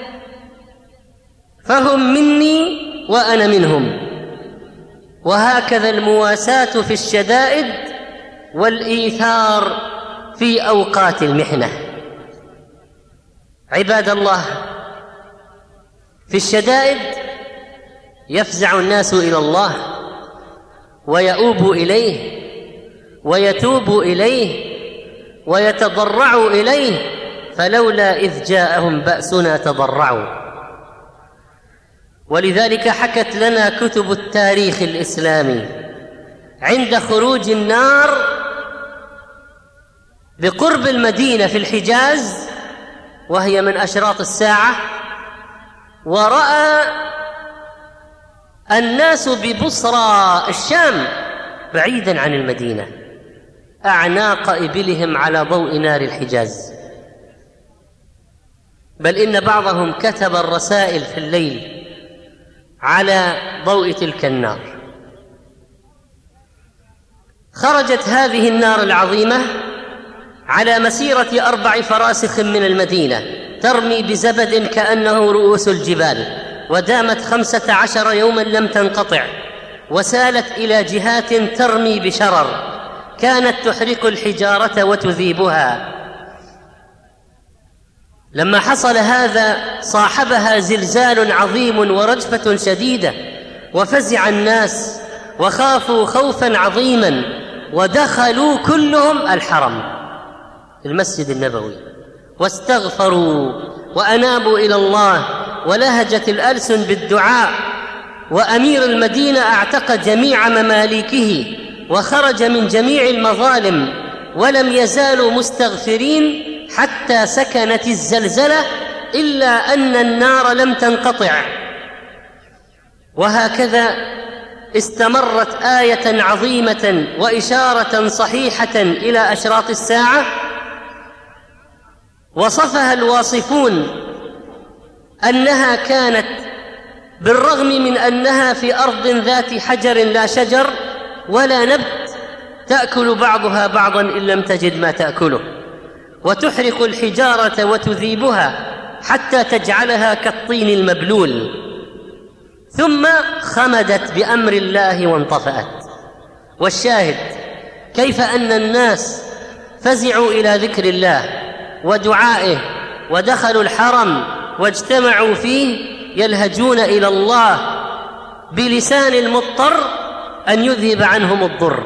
فهم مني وأنا منهم. وهكذا المواساة في الشدائد والإيثار في أوقات المحنة. عباد الله، في الشدائد يفزع الناس إلى الله ويؤوب إليه ويتوب إليه ويتضرع إليه، فلولا إذ جاءهم بأسنا تضرعوا. ولذلك حكت لنا كتب التاريخ الإسلامي عند خروج النار بقرب المدينة في الحجاز، وهي من أشراط الساعة، ورأى الناس ببصرى الشام بعيدا عن المدينة أعناق إبلهم على ضوء نار الحجاز، بل إن بعضهم كتب الرسائل في الليل على ضوء تلك النار. خرجت هذه النار العظيمة على مسيرة 4 فراسخ من المدينة، ترمي بزبد كأنه رؤوس الجبال، ودامت 15 يوما لم تنقطع، وسالت إلى جهات ترمي بشرر، كانت تحرق الحجارة وتذيبها. لما حصل هذا صاحبها زلزال عظيم ورجفة شديدة، وفزع الناس وخافوا خوفا عظيما، ودخلوا كلهم الحرم المسجد النبوي واستغفروا وأنابوا إلى الله، ولهجت الألسن بالدعاء. وأمير المدينة اعتق جميع مماليكه وخرج من جميع المظالم، ولم يزالوا مستغفرين حتى سكنت الزلزلة، إلا أن النار لم تنقطع. وهكذا استمرت آية عظيمة وإشارة صحيحة إلى أشراط الساعة، وصفها الواصفون أنها كانت بالرغم من أنها في أرض ذات حجر لا شجر ولا نبت، تأكل بعضها بعضا إن لم تجد ما تأكله، وتحرق الحجارة وتذيبها حتى تجعلها كالطين المبلول، ثم خمدت بأمر الله وانطفأت. والشاهد كيف أن الناس فزعوا إلى ذكر الله ودعائه، ودخلوا الحرم واجتمعوا فيه يلهجون إلى الله بلسان المضطر أن يذهب عنهم الضر.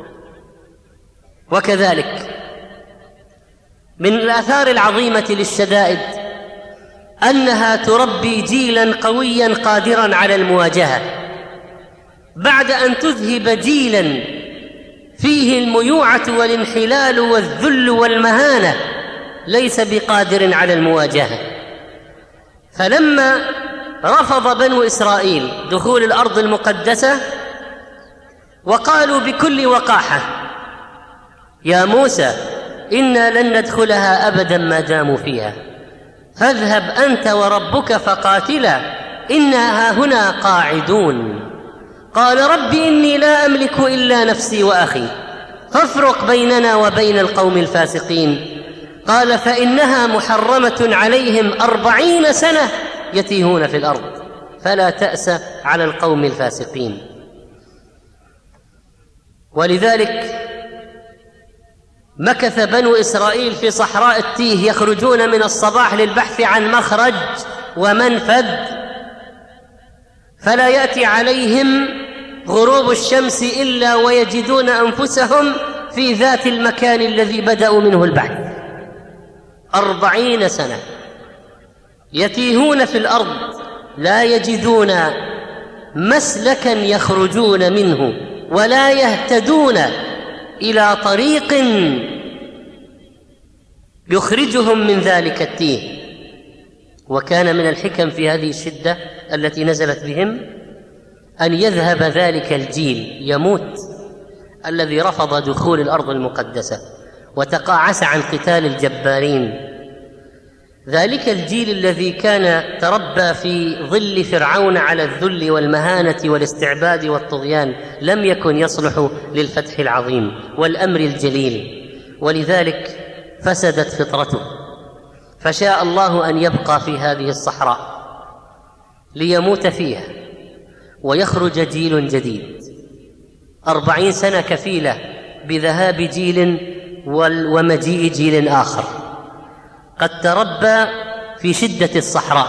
وكذلك من الآثار العظيمة للشدائد أنها تربي جيلا قويا قادرا على المواجهة، بعد أن تذهب جيلا فيه الميوعة والانحلال والذل والمهانة ليس بقادر على المواجهة. فلما رفض بنو إسرائيل دخول الأرض المقدسة وقالوا بكل وقاحة: يا موسى إنا لن ندخلها أبدا ما داموا فيها، فاذهب أنت وربك فقاتلا إنا هاهنا قاعدون. قال رب إني لا أملك إلا نفسي وأخي فافرق بيننا وبين القوم الفاسقين. قال فإنها محرمة عليهم 40 سنة يتيهون في الأرض فلا تأس على القوم الفاسقين. ولذلك مكث بنو إسرائيل في صحراء التيه يخرجون من الصباح للبحث عن مخرج ومنفذ، فلا يأتي عليهم غروب الشمس إلا ويجدون أنفسهم في ذات المكان الذي بدأوا منه البحث. 40 سنة يتيهون في الأرض لا يجدون مسلكا يخرجون منه ولا يهتدون إلى طريق يخرجهم من ذلك التيه. وكان من الحكم في هذه الشدة التي نزلت بهم أن يذهب ذلك الجيل يموت الذي رفض دخول الأرض المقدسة وتقاعس عن قتال الجبارين. ذلك الجيل الذي كان تربى في ظل فرعون على الذل والمهانة والاستعباد والطغيان لم يكن يصلح للفتح العظيم والأمر الجليل، ولذلك فسدت فطرته، فشاء الله أن يبقى في هذه الصحراء ليموت فيها ويخرج جيل جديد. 40 سنة كفيلة بذهاب جيل ومجيء جيل آخر قد تربى في شدة الصحراء.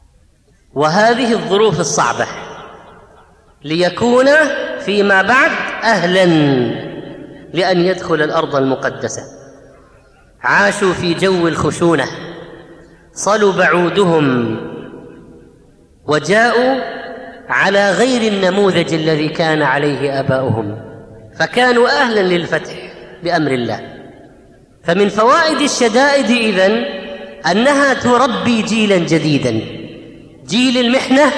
وهذه الظروف الصعبة ليكون فيما بعد أهلا لأن يدخل الأرض المقدسة. عاشوا في جو الخشونة، صلب عودهم وجاءوا على غير النموذج الذي كان عليه آباؤهم، فكانوا أهلا للفتح بأمر الله. فمن فوائد الشدائد إذن أنها تربي جيلا جديدا، جيل المحنة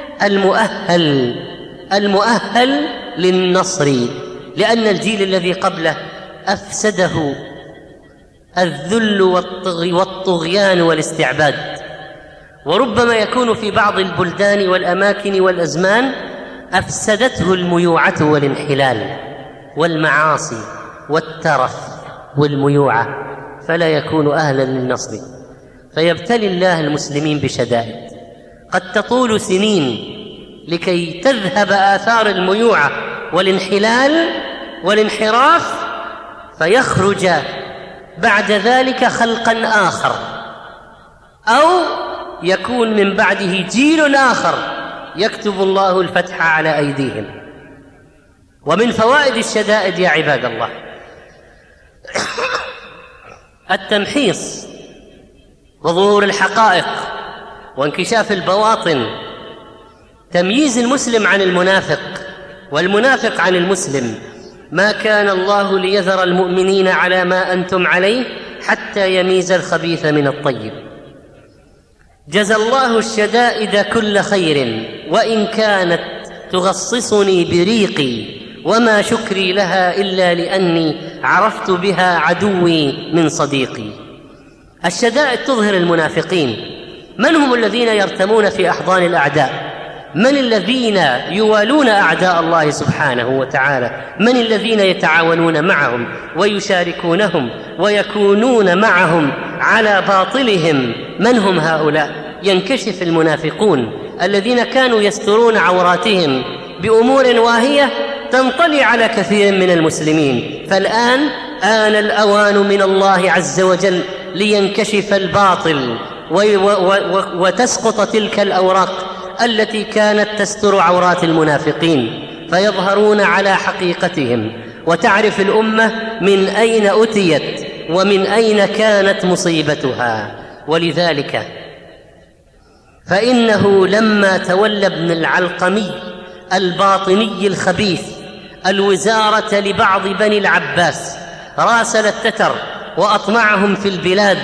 المؤهل للنصر، لأن الجيل الذي قبله أفسده الذل والطغيان والاستعباد. وربما يكون في بعض البلدان والأماكن والأزمان أفسدته الميوعة والانحلال والمعاصي والترف والميوعة، فلا يكون أهلا للنصر. فيبتلي الله المسلمين بشدائد قد تطول سنين لكي تذهب آثار الميوعة والانحلال والانحراف، فيخرج بعد ذلك خلقا آخر، أو يكون من بعده جيل آخر يكتب الله الفتح على أيديهم. ومن فوائد الشدائد يا عباد الله التمحيص وظهور الحقائق وانكشاف البواطن، تمييز المسلم عن المنافق والمنافق عن المسلم. ما كان الله ليذر المؤمنين على ما أنتم عليه حتى يميز الخبيث من الطيب. جزى الله الشدائد كل خير، وإن كانت تغصصني بريقي، وما شكري لها إلا لأني عرفت بها عدوي من صديقي. الشدائد تظهر المنافقين. من هم الذين يرتمون في أحضان الأعداء؟ من الذين يوالون أعداء الله سبحانه وتعالى؟ من الذين يتعاونون معهم ويشاركونهم ويكونون معهم على باطلهم؟ من هم هؤلاء؟ ينكشف المنافقون الذين كانوا يسترون عوراتهم بأمور واهية تنطلي على كثير من المسلمين. فالآن آن الأوان من الله عز وجل لينكشف الباطل وتسقط تلك الأوراق التي كانت تستر عورات المنافقين، فيظهرون على حقيقتهم، وتعرف الأمة من أين أتيت ومن أين كانت مصيبتها. ولذلك فإنه لما تولى ابن العلقمي الباطني الخبيث الوزارة لبعض بني العباس، راسل التتر وأطمعهم في البلاد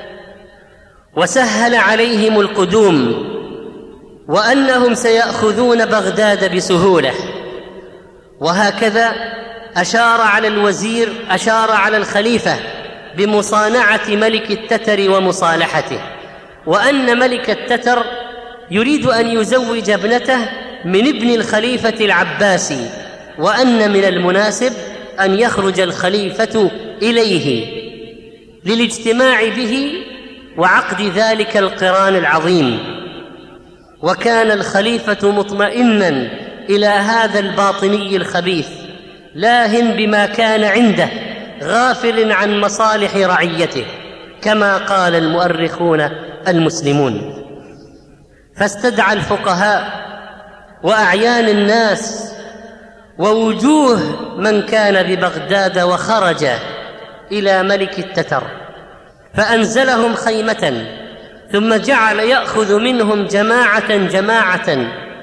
وسهل عليهم القدوم، وأنهم سيأخذون بغداد بسهولة. وهكذا أشار على الخليفة بمصانعة ملك التتر ومصالحته، وأن ملك التتر يريد أن يزوج ابنته من ابن الخليفة العباسي، وأن من المناسب أن يخرج الخليفة إليه للاجتماع به وعقد ذلك القران العظيم. وكان الخليفة مطمئنا إلى هذا الباطني الخبيث، لاهٍ بما كان عنده، غافل عن مصالح رعيته، كما قال المؤرخون المسلمون. فاستدعى الفقهاء وأعيان الناس ووجوه من كان ببغداد، وخرج إلى ملك التتر فأنزلهم خيمة، ثم جعل يأخذ منهم جماعة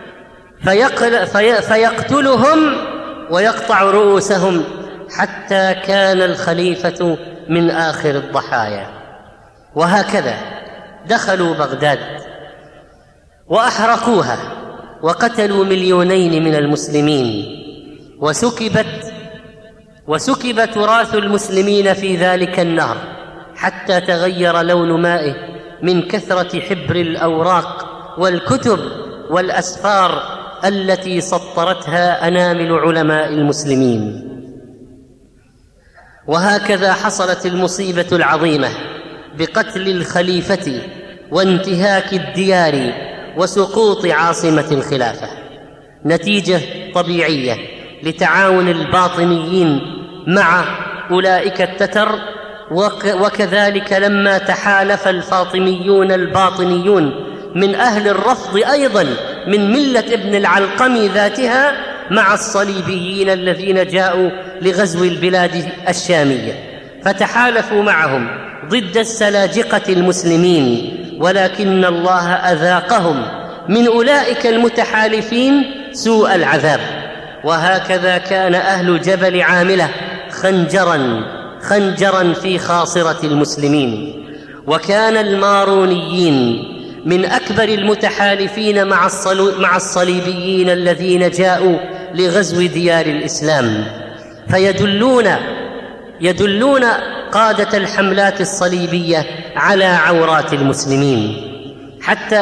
فيقتلهم ويقطع رؤوسهم، حتى كان الخليفة من آخر الضحايا. وهكذا دخلوا بغداد وأحرقوها وقتلوا 2,000,000 من المسلمين، وسكب تراث المسلمين في ذلك النهر حتى تغير لون مائه من كثرة حبر الأوراق والكتب والأسفار التي سطرتها أنامل علماء المسلمين. وهكذا حصلت المصيبة العظيمة بقتل الخليفة وانتهاك الديار وسقوط عاصمة الخلافة، نتيجة طبيعية لتعاون الباطنيين مع أولئك التتر. وكذلك لما تحالف الفاطميون الباطنيون من أهل الرفض أيضا من ملة ابن العلقمي ذاتها، مع الصليبيين الذين جاءوا لغزو البلاد الشامية، فتحالفوا معهم ضد السلاجقة المسلمين، ولكن الله أذاقهم من أولئك المتحالفين سوء العذاب. وهكذا كان أهل جبل عاملة خنجرا في خاصرة المسلمين. وكان المارونيين من أكبر المتحالفين مع الصليبيين الذين جاءوا لغزو ديار الإسلام، فيدلون قادة الحملات الصليبية على عورات المسلمين، حتى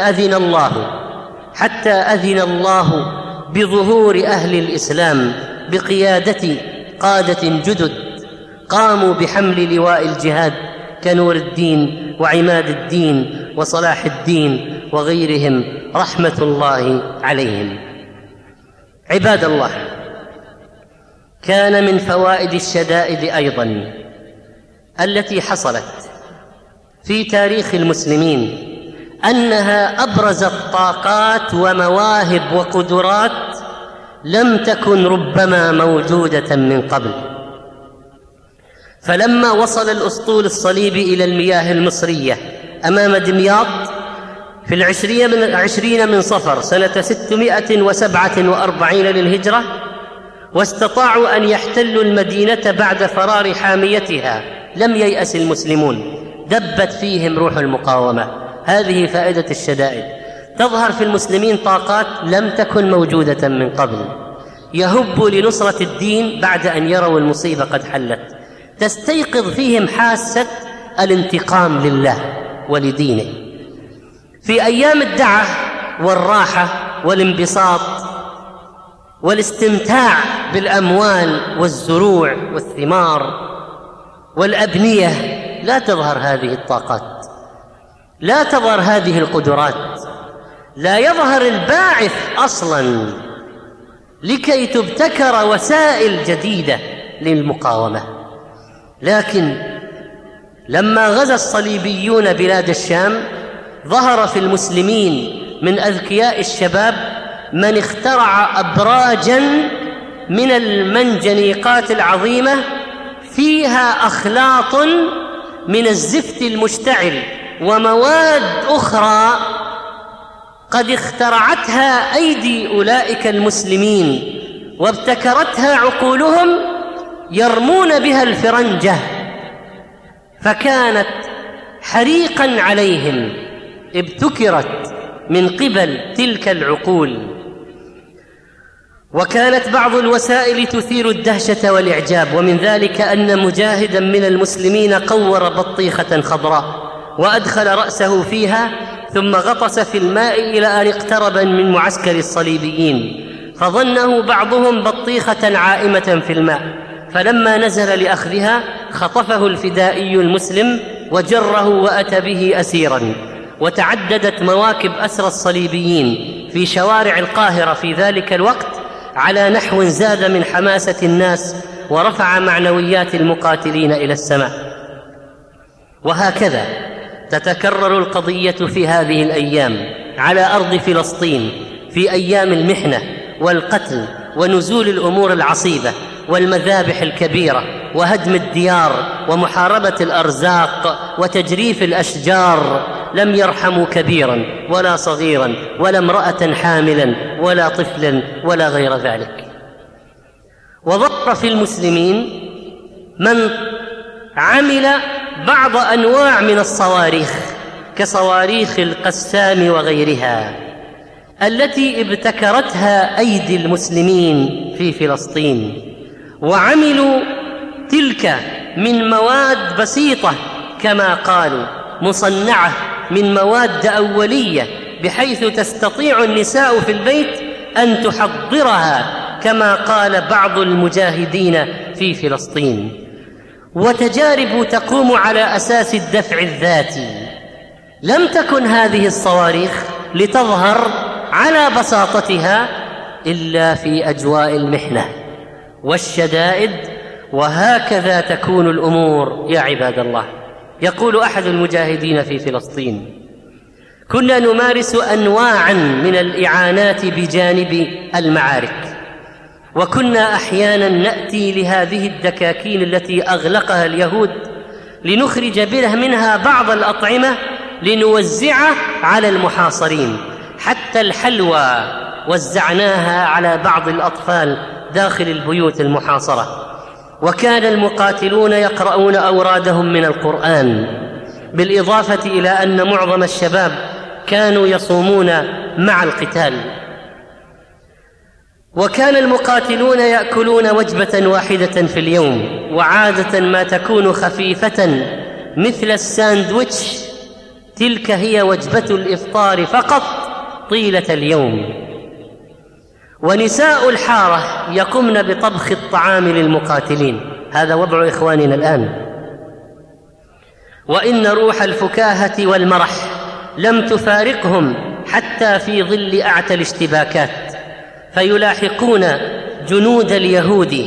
أذن الله بظهور أهل الإسلام بقيادة قادة جدد قاموا بحمل لواء الجهاد كنور الدين وعماد الدين وصلاح الدين وغيرهم رحمة الله عليهم. عباد الله، كان من فوائد الشدائد أيضا التي حصلت في تاريخ المسلمين أنها أبرزت طاقات ومواهب وقدرات لم تكن ربما موجودة من قبل. فلما وصل الأسطول الصليبي إلى المياه المصرية أمام دمياط في 20 من صفر سنة 647 للهجرة، واستطاعوا أن يحتلوا المدينة بعد فرار حاميتها، لم ييأس المسلمون، دبت فيهم روح المقاومة. هذه فائدة الشدائد، تظهر في المسلمين طاقات لم تكن موجودة من قبل، يهب لنصرة الدين بعد أن يروا المصيبة قد حلت، تستيقظ فيهم حاسة الانتقام لله ولدينه. في أيام الدعة والراحة والانبساط والاستمتاع بالأموال والزروع والثمار والأبنية لا تظهر هذه الطاقات، لا تظهر هذه القدرات، لا يظهر الباعث أصلا لكي تبتكر وسائل جديدة للمقاومة. لكن لما غزا الصليبيون بلاد الشام ظهر في المسلمين من أذكياء الشباب من اخترع أبراجا من المنجنيقات العظيمة فيها أخلاط من الزفت المشتعل ومواد أخرى قد اخترعتها أيدي أولئك المسلمين وابتكرتها عقولهم يرمون بها الفرنجة، فكانت حريقا عليهم ابتكرت من قبل تلك العقول. وكانت بعض الوسائل تثير الدهشة والإعجاب، ومن ذلك أن مجاهدا من المسلمين قور بطيخة خضراء وأدخل رأسه فيها ثم غطس في الماء إلى أن اقترب من معسكر الصليبيين، فظنه بعضهم بطيخة عائمة في الماء، فلما نزل لأخذها خطفه الفدائي المسلم وجره وأتى به أسيرا. وتعددت مواكب أسرى الصليبيين في شوارع القاهرة في ذلك الوقت على نحو زاد من حماسة الناس ورفع معنويات المقاتلين إلى السماء. وهكذا تتكرر القضية في هذه الأيام على أرض فلسطين في أيام المحنة والقتل ونزول الأمور العصيبة والمذابح الكبيرة وهدم الديار ومحاربة الأرزاق وتجريف الأشجار، لم يرحموا كبيرا ولا صغيرا ولا امرأة حاملا ولا طفلا ولا غير ذلك. وظهر في المسلمين من عمل بعض أنواع من الصواريخ كصواريخ القسام وغيرها التي ابتكرتها أيدي المسلمين في فلسطين، وعملوا تلك من مواد بسيطة كما قالوا مصنعة من مواد أولية، بحيث تستطيع النساء في البيت أن تحضرها كما قال بعض المجاهدين في فلسطين. وتجارب تقوم على أساس الدفع الذاتي. لم تكن هذه الصواريخ لتظهر على بساطتها إلا في أجواء المحنة والشدائد، وهكذا تكون الأمور يا عباد الله. يقول أحد المجاهدين في فلسطين: كنا نمارس أنواعا من الإعانات بجانب المعارك، وكنا أحيانا نأتي لهذه الدكاكين التي أغلقها اليهود لنخرج منها بعض الأطعمة لنوزعها على المحاصرين، حتى الحلوى وزعناها على بعض الأطفال داخل البيوت المحاصرة. وكان المقاتلون يقرؤون أورادهم من القرآن، بالإضافة إلى أن معظم الشباب كانوا يصومون مع القتال. وكان المقاتلون يأكلون وجبة واحدة في اليوم، وعادة ما تكون خفيفة مثل الساندويتش، تلك هي وجبة الإفطار فقط طيلة اليوم. ونساء الحارة يقمن بطبخ الطعام للمقاتلين، هذا وضع إخواننا الآن. وإن روح الفكاهة والمرح لم تفارقهم حتى في ظل أعتى الاشتباكات، فيلاحقون جنود اليهود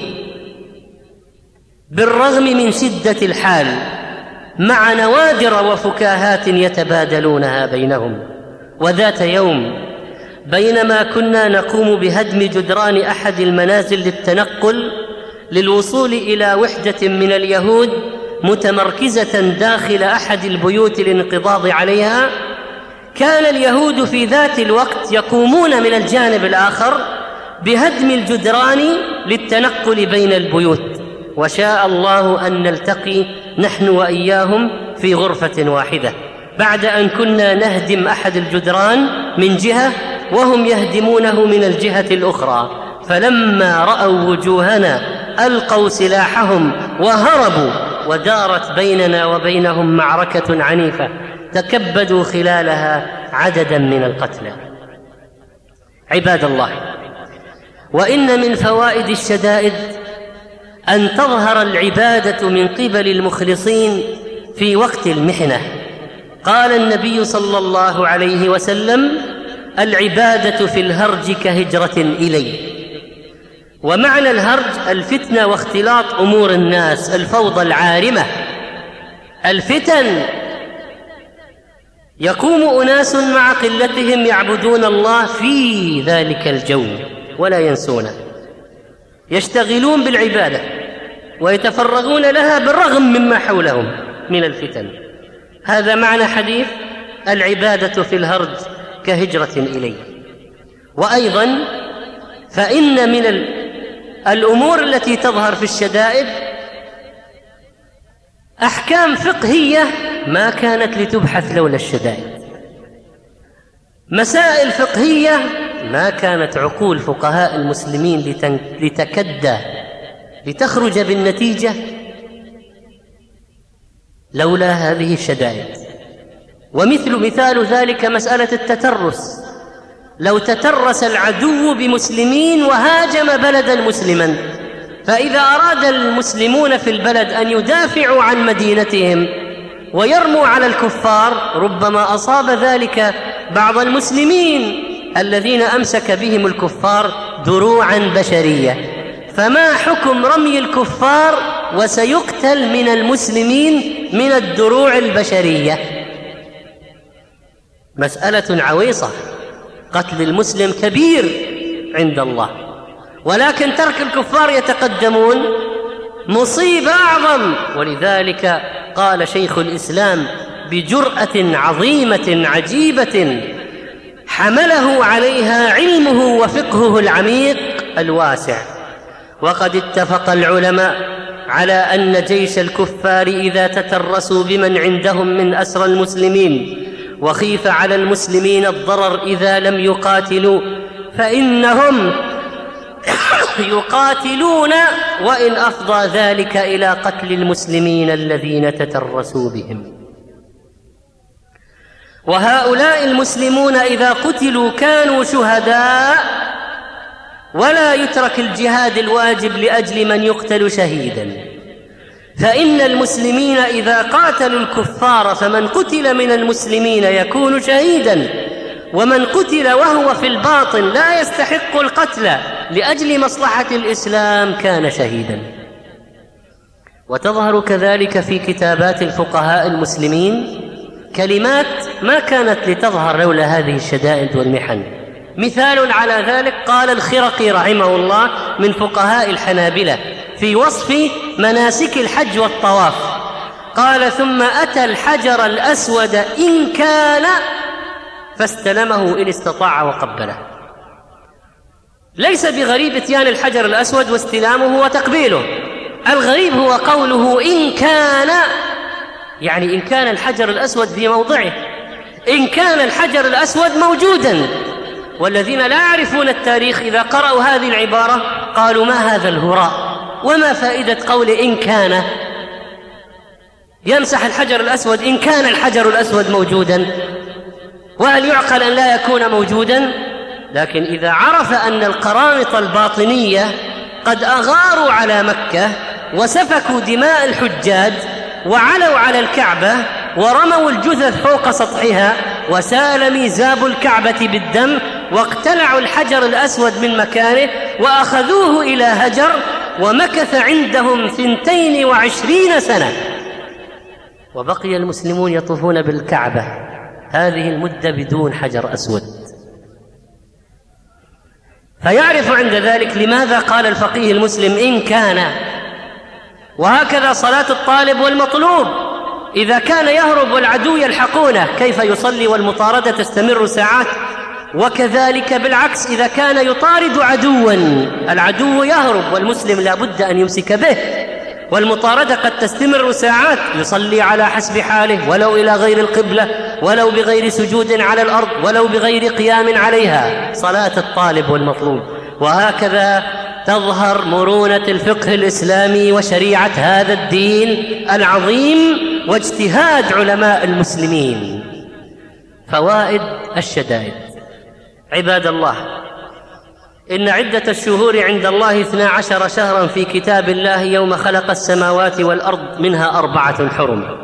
بالرغم من شدة الحال مع نوادر وفكاهات يتبادلونها بينهم. وذات يوم بينما كنا نقوم بهدم جدران أحد المنازل للتنقل للوصول إلى وحدة من اليهود متمركزة داخل أحد البيوت للانقضاض عليها، كان اليهود في ذات الوقت يقومون من الجانب الآخر بهدم الجدران للتنقل بين البيوت. وشاء الله أن نلتقي نحن وإياهم في غرفة واحدة، بعد أن كنا نهدم أحد الجدران من جهة وهم يهدمونه من الجهة الأخرى. فلما رأوا وجوهنا ألقوا سلاحهم وهربوا، ودارت بيننا وبينهم معركة عنيفة تكبدوا خلالها عددا من القتلى. عباد الله، وإن من فوائد الشدائد أن تظهر العبادة من قبل المخلصين في وقت المحنة. قال النبي صلى الله عليه وسلم: العبادة في الهرج كهجرة إلي. ومعنى الهرج الفتنة واختلاط أمور الناس، الفوضى العارمة، الفتن. يقوم أناس مع قلتهم يعبدون الله في ذلك الجو ولا ينسونه، يشتغلون بالعبادة ويتفرغون لها بالرغم مما حولهم من الفتن. هذا معنى حديث العبادة في الهرج كهجرة إلي. وأيضا فإن من الأمور التي تظهر في الشدائد أحكام فقهية ما كانت لتبحث لولا الشدائد، مسائل فقهية ما كانت عقول فقهاء المسلمين لتكدى لتخرج بالنتيجة لولا هذه الشدائد. مثال ذلك مسألة التترس. لو تترس العدو بمسلمين وهاجم بلدا مسلما، فإذا أراد المسلمون في البلد أن يدافعوا عن مدينتهم ويرموا على الكفار، ربما أصاب ذلك بعض المسلمين الذين أمسك بهم الكفار دروعا بشرية. فما حكم رمي الكفار وسيقتل من المسلمين من الدروع البشرية؟ مسألة عويصة. قتل المسلم كبير عند الله، ولكن ترك الكفار يتقدمون مصيبة أعظم. ولذلك قال شيخ الإسلام بجرأة عظيمة عجيبة حمله عليها علمه وفقهه العميق الواسع: وقد اتفق العلماء على أن جيش الكفار إذا تترسوا بمن عندهم من أسرى المسلمين وخيف على المسلمين الضرر إذا لم يقاتلوا، فإنهم يقاتلون وإن أفضى ذلك إلى قتل المسلمين الذين تترسوا بهم. وهؤلاء المسلمون إذا قتلوا كانوا شهداء، ولا يترك الجهاد الواجب لأجل من يقتل شهيدا. فإن المسلمين إذا قاتلوا الكفار فمن قتل من المسلمين يكون شهيدا، ومن قتل وهو في الباطن لا يستحق القتل لأجل مصلحة الإسلام كان شهيدا. وتظهر كذلك في كتابات الفقهاء المسلمين كلمات ما كانت لتظهر لولا هذه الشدائد والمحن، مثال على ذلك قال الخرقي رحمه الله من فقهاء الحنابلة في وصف مناسك الحج والطواف، قال: ثم أتى الحجر الأسود إن كان فاستلمه إن استطاع وقبله. ليس بغريب اتيان الحجر الأسود واستلامه وتقبيله، الغريب هو قوله إن كان، يعني إن كان الحجر الأسود في موضعه، إن كان الحجر الأسود موجودا. والذين لا يعرفون التاريخ إذا قرأوا هذه العبارة قالوا: ما هذا الهراء؟ وما فائدة قول إن كان؟ يمسح الحجر الأسود إن كان الحجر الأسود موجودا، وهل يعقل أن لا يكون موجودا؟ لكن إذا عرف أن القرامطة الباطنية قد أغاروا على مكة وسفكوا دماء الحجاج وعلوا على الكعبة ورموا الجثث فوق سطحها وسال ميزاب الكعبة بالدم واقتلعوا الحجر الأسود من مكانه وأخذوه إلى هجر ومكث عندهم 22 سنة، وبقي المسلمون يطوفون بالكعبة هذه المدة بدون حجر أسود. فيعرف عند ذلك لماذا قال الفقيه المسلم إن كان. وهكذا صلاة الطالب والمطلوب، إذا كان يهرب والعدو يلحقونه كيف يصلي والمطاردة تستمر ساعات؟ وكذلك بالعكس، إذا كان يطارد عدوا العدو يهرب والمسلم لا بد أن يمسك به، والمطاردة قد تستمر ساعات، يصلي على حسب حاله ولو إلى غير القبلة، ولو بغير سجود على الأرض، ولو بغير قيام عليها، صلاة الطالب والمطلوب. وهكذا تظهر مرونة الفقه الإسلامي وشريعة هذا الدين العظيم واجتهاد علماء المسلمين. فوائد الشدائد. عباد الله، إن عدة الشهور عند الله 12 شهرا في كتاب الله يوم خلق السماوات والأرض، منها 4 حرم،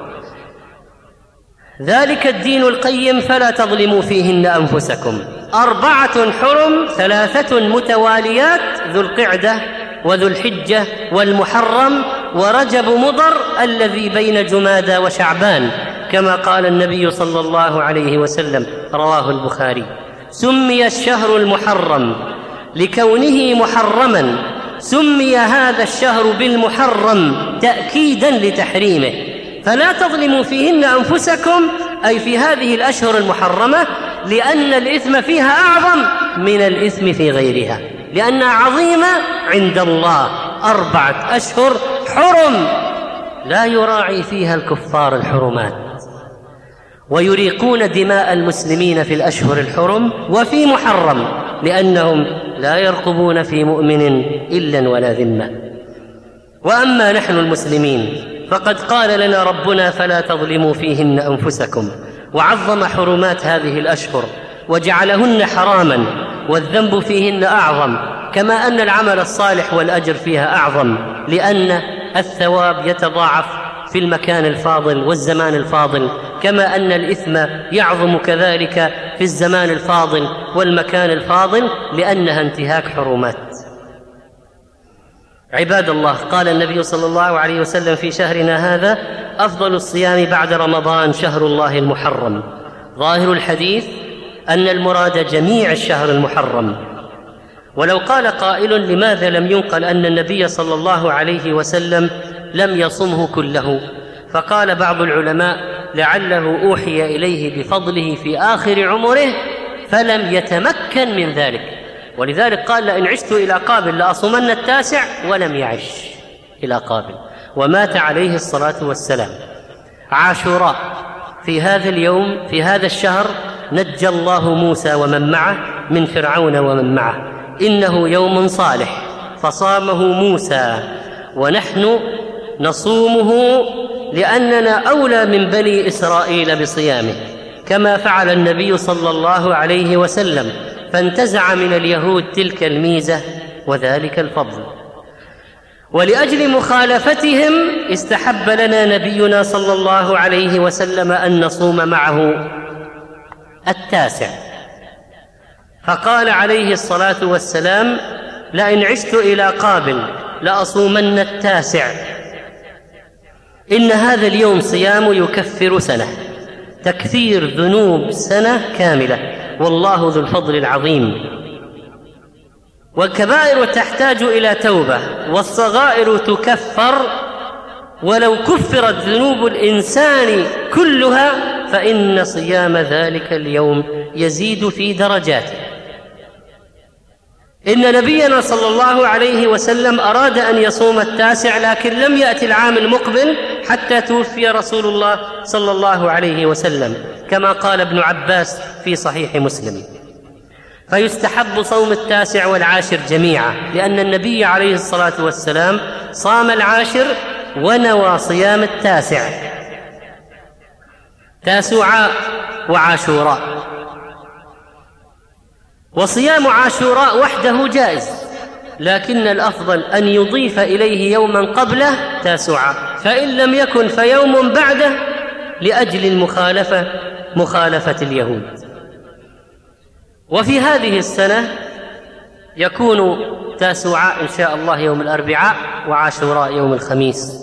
ذلك الدين القيم فلا تظلموا فيهن أنفسكم. 4 حرم، 3 متواليات: ذو القعدة وذو الحجة والمحرم ورجب مضر الذي بين جمادى وشعبان، كما قال النبي صلى الله عليه وسلم، رواه البخاري. سمي الشهر المحرم لكونه محرما، سمي هذا الشهر بالمحرم تأكيدا لتحريمه، فلا تظلموا فيهن أنفسكم، أي في هذه الأشهر المحرمة، لأن الإثم فيها أعظم من الإثم في غيرها، لأنها عظيمة عند الله. 4 أشهر حرم لا يراعي فيها الكفار الحرمات، ويريقون دماء المسلمين في الأشهر الحرم وفي محرم، لأنهم لا يرقبون في مؤمن إلا ولا ذمة. وأما نحن المسلمين فقد قال لنا ربنا: فلا تظلموا فيهن أنفسكم، وعظم حرمات هذه الأشهر وجعلهن حراما، والذنب فيهن أعظم، كما أن العمل الصالح والأجر فيها أعظم، لأن الثواب يتضاعف في المكان الفاضل والزمان الفاضل، كما أن الإثم يعظم كذلك في الزمان الفاضل والمكان الفاضل، لأنها انتهاك حرمات. عباد الله، قال النبي صلى الله عليه وسلم في شهرنا هذا: أفضل الصيام بعد رمضان شهر الله المحرم. ظاهر الحديث أن المراد جميع الشهر المحرم. ولو قال قائل: لماذا لم ينقل أن النبي صلى الله عليه وسلم لم يصمه كله؟ فقال بعض العلماء: لعله أوحي إليه بفضله في آخر عمره فلم يتمكن من ذلك، ولذلك قال: لئن عشت إلى قابل لأصومن 9، ولم يعش إلى قابل، ومات عليه الصلاة والسلام. عاشوراء، في هذا اليوم في هذا الشهر نجى الله موسى ومن معه من فرعون ومن معه، إنه يوم صالح فصامه موسى، ونحن نصومه لأننا أولى من بني إسرائيل بصيامه، كما فعل النبي صلى الله عليه وسلم، فانتزع من اليهود تلك الميزة وذلك الفضل. ولأجل مخالفتهم استحب لنا نبينا صلى الله عليه وسلم أن نصوم معه 9، فقال عليه الصلاة والسلام: لئن عشت إلى قابل لأصومن 9، إن هذا اليوم صيام يكفر سنة، تكفير ذنوب سنة كاملة، والله ذو الفضل العظيم. والكبائر تحتاج إلى توبة، والصغائر تكفر، ولو كفرت ذنوب الإنسان كلها فإن صيام ذلك اليوم يزيد في درجاته. إن نبينا صلى الله عليه وسلم أراد أن يصوم 9 لكن لم يأتي العام المقبل حتى توفي رسول الله صلى الله عليه وسلم، كما قال ابن عباس في صحيح مسلم. فيستحب صوم 9 والعاشر جميعا، لأن النبي عليه الصلاة والسلام صام 10 ونوى صيام 9، تاسوعاء وعاشوراء. وصيام عاشوراء وحده جائز، لكن الأفضل أن يضيف إليه يوما قبله تاسوعاء، فإن لم يكن فيوم بعده، لأجل مخالفة اليهود. وفي هذه السنة يكون تاسوعاء إن شاء الله يوم الأربعاء، وعاشوراء يوم الخميس.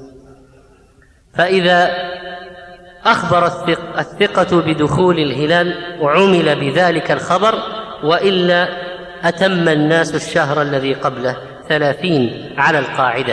فإذا أخبر الثقة بدخول الهلال وعمل بذلك الخبر، وإلا أتم الناس الشهر الذي قبله 30 على القاعدة.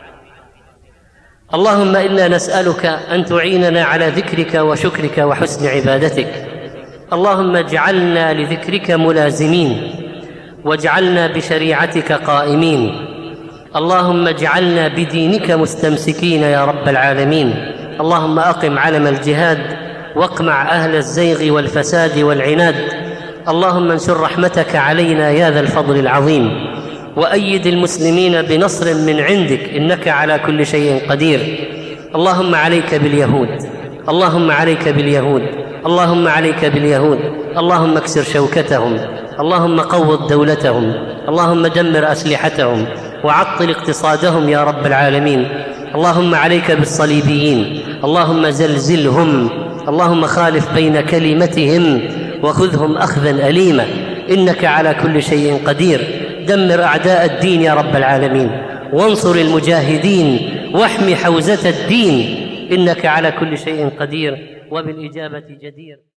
اللهم إنا نسألك أن تعيننا على ذكرك وشكرك وحسن عبادتك. اللهم اجعلنا لذكرك ملازمين، واجعلنا بشريعتك قائمين. اللهم اجعلنا بدينك مستمسكين يا رب العالمين. اللهم أقم علم الجهاد، واقمع أهل الزيغ والفساد والعناد. اللهم انشر رحمتك علينا يا ذا الفضل العظيم، وأيد المسلمين بنصر من عندك، إنك على كل شيء قدير. اللهم عليك باليهود، اللهم عليك باليهود، اللهم عليك باليهود. اللهم اكسر شوكتهم، اللهم قوض دولتهم، اللهم دمر أسلحتهم وعطل اقتصادهم يا رب العالمين. اللهم عليك بالصليبيين، اللهم زلزلهم، اللهم خالف بين كلمتهم وخذهم أخذا أليما، إنك على كل شيء قدير. دمر أعداء الدين يا رب العالمين، وانصر المجاهدين، واحمي حوزة الدين، إنك على كل شيء قدير وبالإجابة جدير.